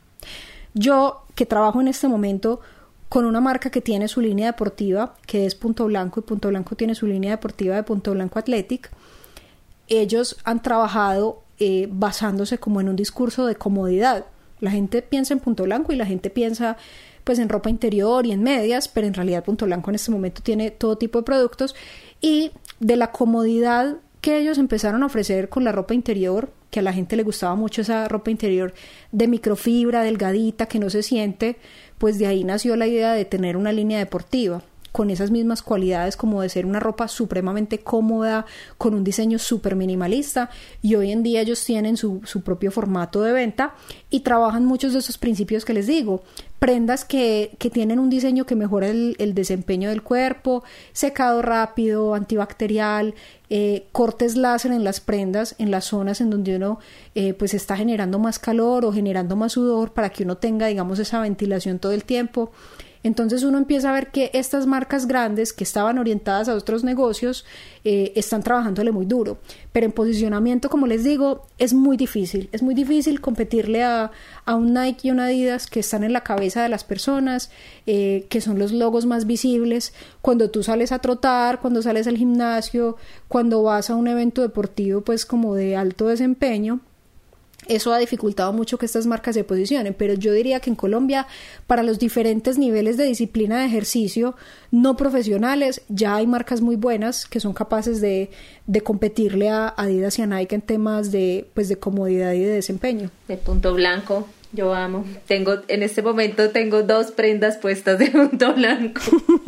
Yo, que trabajo en este momento con una marca que tiene su línea deportiva, que es Punto Blanco, y Punto Blanco tiene su línea deportiva de Punto Blanco Athletic, ellos han trabajado eh, basándose como en un discurso de comodidad. La gente piensa en Punto Blanco y la gente piensa pues en ropa interior y en medias, pero en realidad Punto Blanco en este momento tiene todo tipo de productos, y de la comodidad que ellos empezaron a ofrecer con la ropa interior, que a la gente le gustaba mucho esa ropa interior de microfibra, delgadita, que no se siente, pues de ahí nació la idea de tener una línea deportiva. con esas mismas cualidades como de ser una ropa supremamente cómoda, con un diseño súper minimalista, y hoy en día ellos tienen su, su propio formato de venta y trabajan muchos de esos principios que les digo, prendas que, que tienen un diseño que mejora el, el desempeño del cuerpo, secado rápido, antibacterial, eh, cortes láser en las prendas, en las zonas en donde uno eh, pues está generando más calor o generando más sudor para que uno tenga, digamos, esa ventilación todo el tiempo. Entonces uno empieza a ver que estas marcas grandes que estaban orientadas a otros negocios eh, están trabajándole muy duro, pero en posicionamiento, como les digo, es muy difícil, es muy difícil competirle a, a un Nike y un Adidas que están en la cabeza de las personas, eh, que son los logos más visibles cuando tú sales a trotar, cuando sales al gimnasio, cuando vas a un evento deportivo pues como de alto desempeño. Eso ha dificultado mucho que estas marcas se posicionen, pero yo diría que en Colombia, para los diferentes niveles de disciplina de ejercicio no profesionales, ya hay marcas muy buenas que son capaces de, de competirle a Adidas y a Nike en temas de, pues, de comodidad y de desempeño. De punto blanco, yo amo. Tengo, en este momento tengo dos prendas puestas de punto blanco.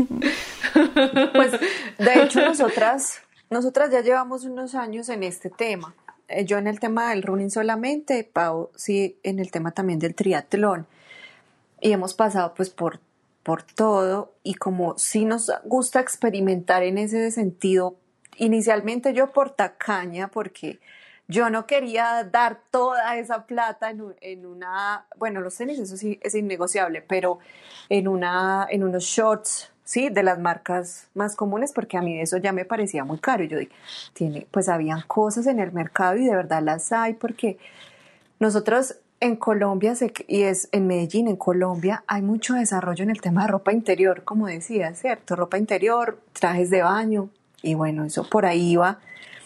Pues, de hecho, nosotras, nosotras ya llevamos unos años en este tema. Yo en el tema del running solamente, Pau sí en el tema también del triatlón, y hemos pasado pues por, por todo, y como sí nos gusta experimentar en ese sentido, inicialmente yo por tacaña, porque yo no quería dar toda esa plata en, en una, bueno, los tenis eso sí es innegociable, pero en una, en unos shorts, sí, de las marcas más comunes, porque a mí eso ya me parecía muy caro. Y yo dije, tiene, pues habían cosas en el mercado y de verdad las hay, porque nosotros en Colombia, y es en Medellín, en Colombia, hay mucho desarrollo en el tema de ropa interior, como decía, ¿cierto? Ropa interior, trajes de baño, y bueno, eso por ahí va.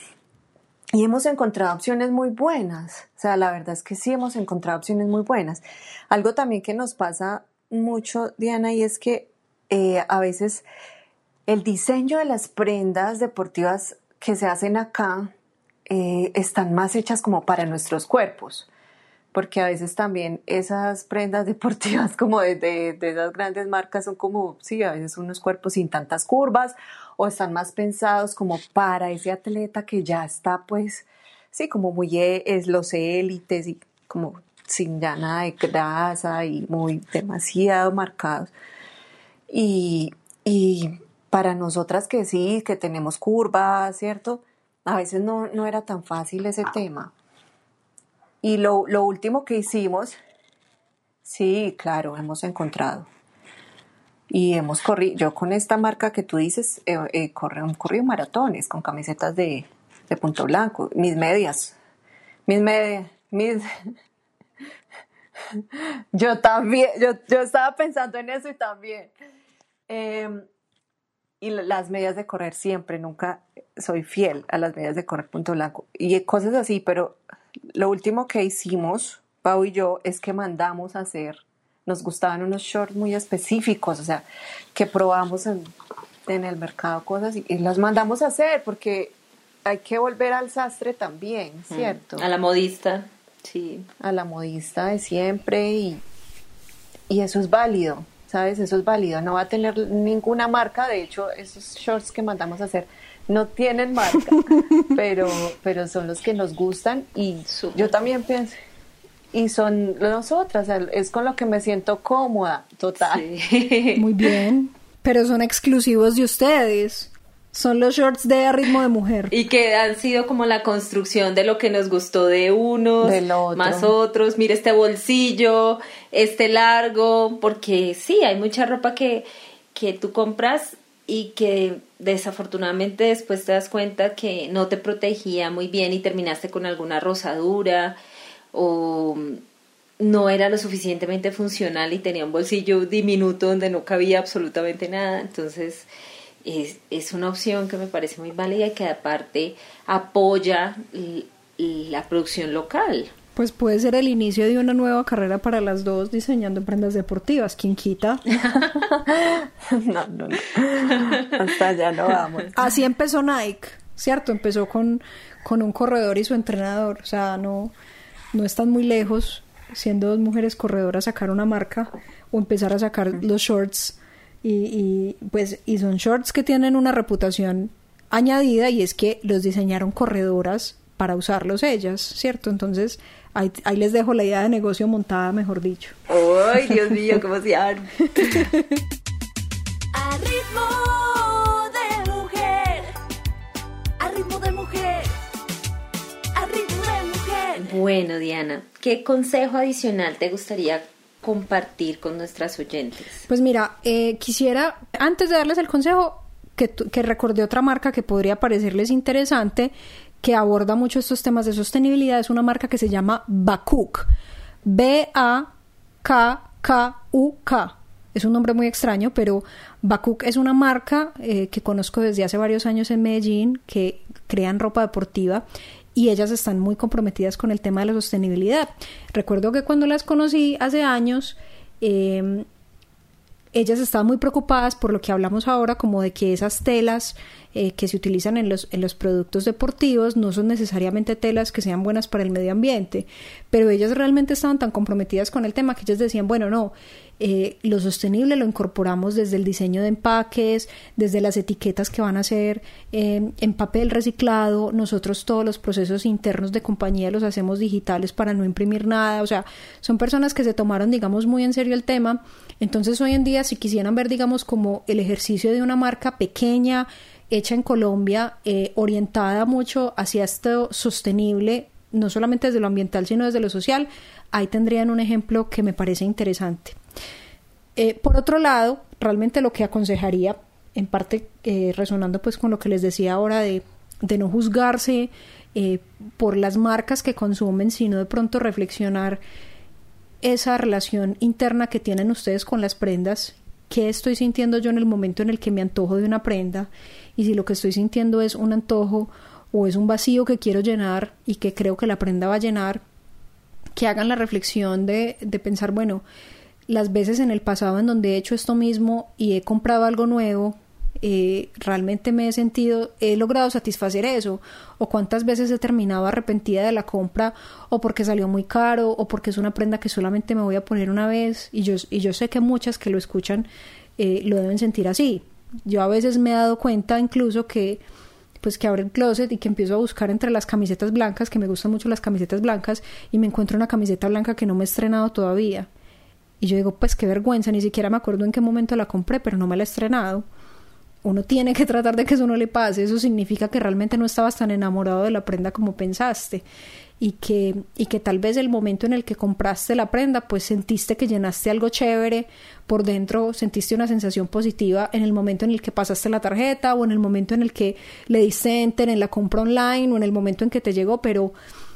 Y hemos encontrado opciones muy buenas, o sea, la verdad es que sí hemos encontrado opciones muy buenas. Algo también que nos pasa mucho, Diana, y es que Eh, a veces el diseño de las prendas deportivas que se hacen acá eh, están más hechas como para nuestros cuerpos, porque a veces también esas prendas deportivas como de, de, de esas grandes marcas son como, sí, a veces unos cuerpos sin tantas curvas, o están más pensados como para ese atleta que ya está pues, sí, como muy es los élites y como sin ya nada de grasa y muy demasiado marcados. Y, y para nosotras que sí, que tenemos curvas, ¿cierto? A veces no, no era tan fácil ese tema. Y lo, lo último que hicimos, sí, claro, hemos encontrado. Y hemos corrido, yo con esta marca que tú dices, he eh, eh, corrido, corrido maratones con camisetas de, de punto blanco, mis medias, mis medias, mis... Yo también, yo, yo estaba pensando en eso y también. Eh, y las medias de correr siempre, nunca soy fiel a las medias de correr punto blanco. Y cosas así, pero lo último que hicimos, Pau y yo, es que mandamos a hacer, nos gustaban unos shorts muy específicos, o sea, que probamos en, en el mercado cosas y, y las mandamos a hacer porque hay que volver al sastre también, ¿cierto? A la modista. Sí. A la modista de siempre y, y eso es válido, ¿sabes? Eso es válido, no va a tener ninguna marca, de hecho esos shorts que mandamos a hacer no tienen marca, pero, pero son los que nos gustan y Super. Yo también pienso, y son nosotras, es con lo que me siento cómoda, total. Sí. Muy bien, pero son exclusivos de ustedes. Son los shorts de A Ritmo de Mujer. Y que han sido como la construcción de lo que nos gustó de unos, de otro. Más otros. Mira este bolsillo, este largo, porque sí, hay mucha ropa que, que tú compras y que desafortunadamente después te das cuenta que no te protegía muy bien y terminaste con alguna rosadura o no era lo suficientemente funcional y tenía un bolsillo diminuto donde no cabía absolutamente nada. Entonces... Es, es una opción que me parece muy válida y que aparte apoya l- la producción local. Pues puede ser el inicio de una nueva carrera para las dos diseñando prendas deportivas. ¿Quién quita? No, no, no. Hasta allá no vamos. Así empezó Nike, ¿cierto? Empezó con, con un corredor y su entrenador. O sea, no, no están muy lejos, siendo dos mujeres corredoras, sacar una marca o empezar a sacar los shorts y, y pues y son shorts que tienen una reputación añadida, y es que los diseñaron corredoras para usarlos ellas, ¿cierto? Entonces ahí, ahí les dejo la idea de negocio montada, mejor dicho. ¡Ay, Dios mío, qué emoción! A ritmo de mujer, a ritmo de mujer, a ritmo de mujer. Bueno, Diana, ¿qué consejo adicional te gustaría compartir con nuestras oyentes? Pues mira, eh, quisiera, antes de darles el consejo, que, que recordé otra marca que podría parecerles interesante, que aborda mucho estos temas de sostenibilidad. Es una marca que se llama Bakuk, B A K K U K. Es un nombre muy extraño, pero Bakuk es una marca eh, que conozco desde hace varios años en Medellín, que crean ropa deportiva, y ellas están muy comprometidas con el tema de la sostenibilidad. Recuerdo que cuando las conocí hace años, eh, ellas estaban muy preocupadas por lo que hablamos ahora, como de que esas telas eh, que se utilizan en los, en los productos deportivos no son necesariamente telas que sean buenas para el medio ambiente, pero ellas realmente estaban tan comprometidas con el tema que ellas decían, bueno, no, eh, lo sostenible lo incorporamos desde el diseño de empaques, desde las etiquetas que van a ser eh, en papel reciclado, nosotros todos los procesos internos de compañía los hacemos digitales para no imprimir nada. O sea, son personas que se tomaron, digamos, muy en serio el tema. Entonces hoy en día, si quisieran ver, digamos, como el ejercicio de una marca pequeña, hecha en Colombia, eh, orientada mucho hacia esto sostenible, no solamente desde lo ambiental, sino desde lo social, ahí tendrían un ejemplo que me parece interesante. Eh, por otro lado, realmente lo que aconsejaría, en parte eh, resonando pues con lo que les decía ahora de, de no juzgarse eh, por las marcas que consumen, sino de pronto reflexionar esa relación interna que tienen ustedes con las prendas. ¿Qué estoy sintiendo yo en el momento en el que me antojo de una prenda? Y si lo que estoy sintiendo es un antojo o es un vacío que quiero llenar y que creo que la prenda va a llenar, que hagan la reflexión de, de pensar, bueno, las veces en el pasado en donde he hecho esto mismo y he comprado algo nuevo, eh, realmente me he sentido, he logrado satisfacer eso, o cuántas veces he terminado arrepentida de la compra, o porque salió muy caro, o porque es una prenda que solamente me voy a poner una vez, y yo, y yo sé que muchas que lo escuchan eh, lo deben sentir así. Yo a veces me he dado cuenta incluso que pues que abro el closet y que empiezo a buscar entre las camisetas blancas, que me gustan mucho las camisetas blancas, y me encuentro una camiseta blanca que no me he estrenado todavía. Y yo digo, pues qué vergüenza, ni siquiera me acuerdo en qué momento la compré, pero no me la he estrenado. Uno tiene que tratar de que eso no le pase. Eso significa que realmente no estabas tan enamorado de la prenda como pensaste, y que, y que tal vez el momento en el que compraste la prenda, pues sentiste que llenaste algo chévere por dentro, sentiste una sensación positiva en el momento en el que pasaste la tarjeta, o en el momento en el que le diste enter en la compra online, o en el momento en que te llegó, pero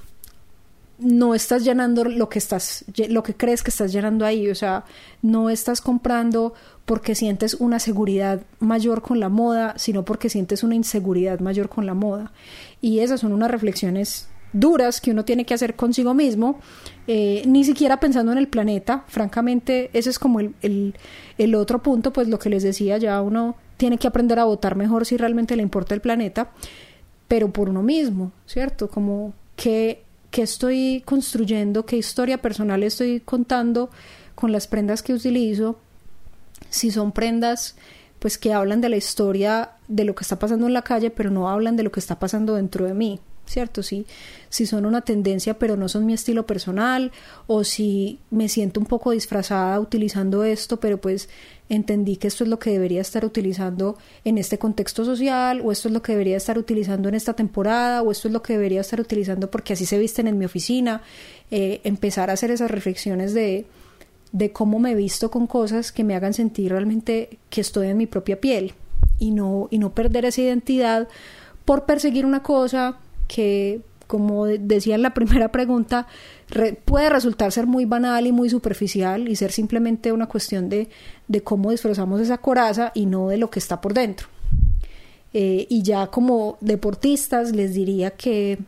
no estás llenando lo que estás, lo que crees que estás llenando ahí. O sea, no estás comprando porque sientes una seguridad mayor con la moda, sino porque sientes una inseguridad mayor con la moda. Y esas son unas reflexiones duras que uno tiene que hacer consigo mismo, eh, ni siquiera pensando en el planeta. Francamente, ese es como el, el, el otro punto, pues lo que les decía, ya uno tiene que aprender a votar mejor si realmente le importa el planeta, pero por uno mismo, ¿cierto? Como que qué estoy construyendo, qué historia personal estoy contando con las prendas que utilizo. Si son prendas pues que hablan de la historia de lo que está pasando en la calle, pero no hablan de lo que está pasando dentro de mí, ¿cierto? Si, si son una tendencia pero no son mi estilo personal, o si me siento un poco disfrazada utilizando esto, pero pues entendí que esto es lo que debería estar utilizando en este contexto social, o esto es lo que debería estar utilizando en esta temporada, o esto es lo que debería estar utilizando porque así se visten en mi oficina. Eh, empezar a hacer esas reflexiones de, de cómo me visto con cosas que me hagan sentir realmente que estoy en mi propia piel, y no, y no perder esa identidad por perseguir una cosa que, como decía en la primera pregunta, re, puede resultar ser muy banal y muy superficial, y ser simplemente una cuestión de, de cómo disfrazamos esa coraza y no de lo que está por dentro. Eh, y ya como deportistas les diría que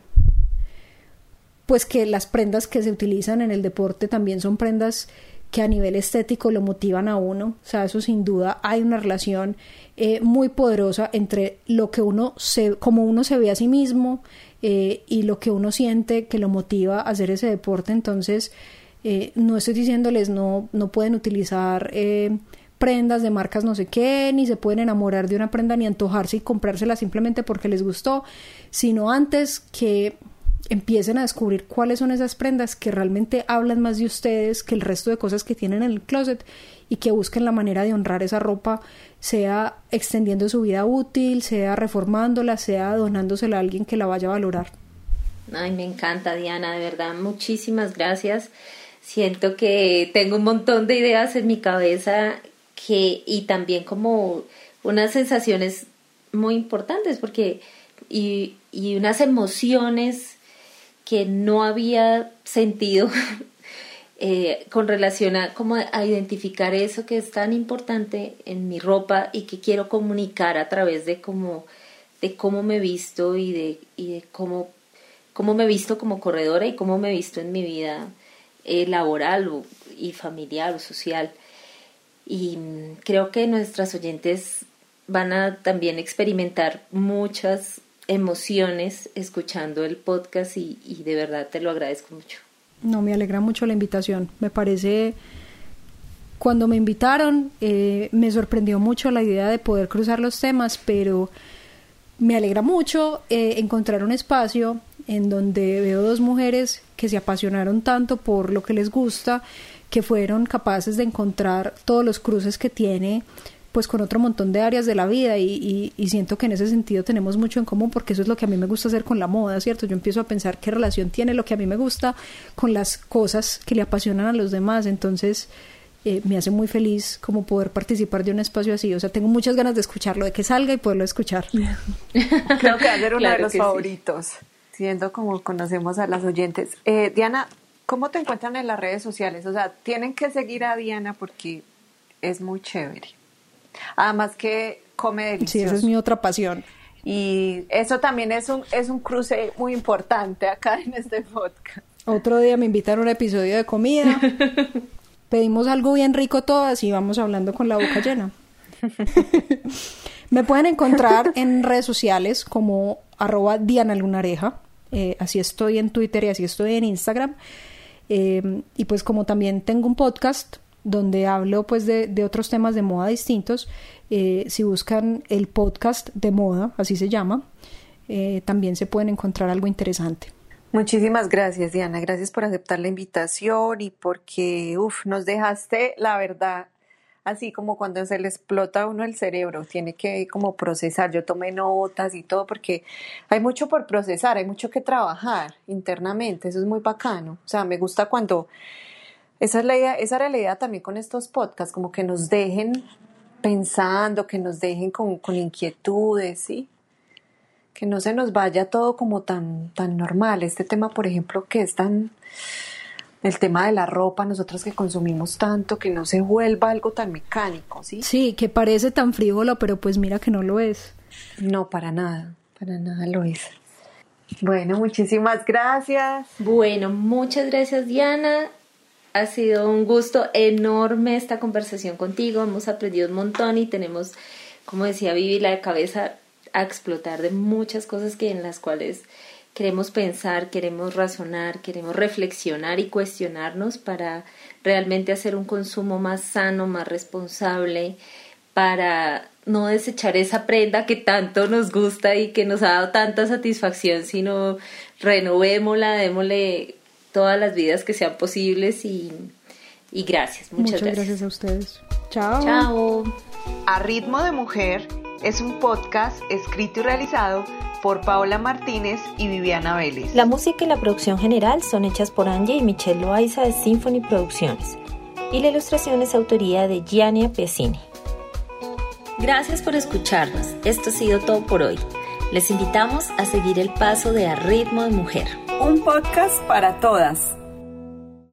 pues que las prendas que se utilizan en el deporte también son prendas que a nivel estético lo motivan a uno. O sea, eso sin duda hay una relación eh, muy poderosa entre lo que uno se, como uno se ve a sí mismo, eh, y lo que uno siente que lo motiva a hacer ese deporte. Entonces, eh, no estoy diciéndoles no, no pueden utilizar eh, prendas de marcas no sé qué, ni se pueden enamorar de una prenda ni antojarse y comprársela simplemente porque les gustó, sino antes que empiecen a descubrir cuáles son esas prendas que realmente hablan más de ustedes que el resto de cosas que tienen en el closet, y que busquen la manera de honrar esa ropa, sea extendiendo su vida útil, sea reformándola, sea donándosela a alguien que la vaya a valorar. Ay, me encanta, Diana, de verdad, muchísimas gracias. Siento que tengo un montón de ideas en mi cabeza que y también como unas sensaciones muy importantes porque y, y unas emociones que no había sentido eh, con relación a como a identificar eso que es tan importante en mi ropa y que quiero comunicar a través de cómo de cómo me visto y de y de cómo cómo me visto como corredora y cómo me visto en mi vida eh, laboral o, y familiar o social. Y creo que nuestras oyentes van a también experimentar muchas emociones escuchando el podcast y, y de verdad te lo agradezco mucho. No, me alegra mucho la invitación. Me parece, cuando me invitaron, eh, me sorprendió mucho la idea de poder cruzar los temas, pero me alegra mucho eh, encontrar un espacio en donde veo dos mujeres que se apasionaron tanto por lo que les gusta, que fueron capaces de encontrar todos los cruces que tiene pues con otro montón de áreas de la vida y, y, y siento que en ese sentido tenemos mucho en común, porque eso es lo que a mí me gusta hacer con la moda, ¿cierto? Yo empiezo a pensar qué relación tiene lo que a mí me gusta con las cosas que le apasionan a los demás, entonces eh, me hace muy feliz como poder participar de un espacio así, o sea, tengo muchas ganas de escucharlo, de que salga y poderlo escuchar. Creo que va a ser uno Claro de los que favoritos, sí. Siendo como conocemos a las oyentes. Eh, Diana, ¿cómo te encuentran en las redes sociales? O sea, tienen que seguir a Diana porque es muy chévere. Además que come delicioso. Sí, esa es mi otra pasión. Y eso también es un, es un cruce muy importante acá en este podcast. Otro día me invitan a un episodio de comida. Pedimos algo bien rico todas y vamos hablando con la boca llena. Me pueden encontrar en redes sociales como arroba Diana Lunareja. Eh, así estoy en Twitter y así estoy en Instagram. Eh, y pues como también tengo un podcast donde hablo pues de, de otros temas de moda distintos, eh, si buscan el podcast de moda, así se llama, eh, también se pueden encontrar algo interesante. Muchísimas gracias, Diana, gracias por aceptar la invitación y porque uf, nos dejaste, la verdad, así como cuando se le explota a uno el cerebro, tiene que como procesar. Yo tomé notas y todo porque hay mucho por procesar, hay mucho que trabajar internamente, eso es muy bacano. O sea, me gusta cuando esa es la idea, esa era la idea también con estos podcasts, como que nos dejen pensando, que nos dejen con, con inquietudes, ¿sí? Que no se nos vaya todo como tan, tan normal. Este tema, por ejemplo, que es tan... el tema de la ropa, nosotros que consumimos tanto, que no se vuelva algo tan mecánico, ¿sí? Sí, que parece tan frívolo, pero pues mira que no lo es. No, para nada, para nada lo es. Bueno, muchísimas gracias. Bueno, muchas gracias, Diana. Ha sido un gusto enorme esta conversación contigo. Hemos aprendido un montón y tenemos, como decía Vivi, la cabeza a explotar de muchas cosas que en las cuales queremos pensar, queremos razonar, queremos reflexionar y cuestionarnos para realmente hacer un consumo más sano, más responsable, para no desechar esa prenda que tanto nos gusta y que nos ha dado tanta satisfacción, sino renovémosla, démosle todas las vidas que sean posibles y, y gracias, muchas, muchas gracias. gracias a ustedes. Chao. Chao. A Ritmo de Mujer es un podcast escrito y realizado por Paola Martínez y Viviana Vélez. La música y la producción general son hechas por Angie y Michelle Loaiza de Symphony Producciones y la ilustración es autoría de Giannia Piacini. Gracias por escucharnos. Esto ha sido todo por hoy. Les invitamos a seguir el paso de A Ritmo de Mujer. Un podcast para todas.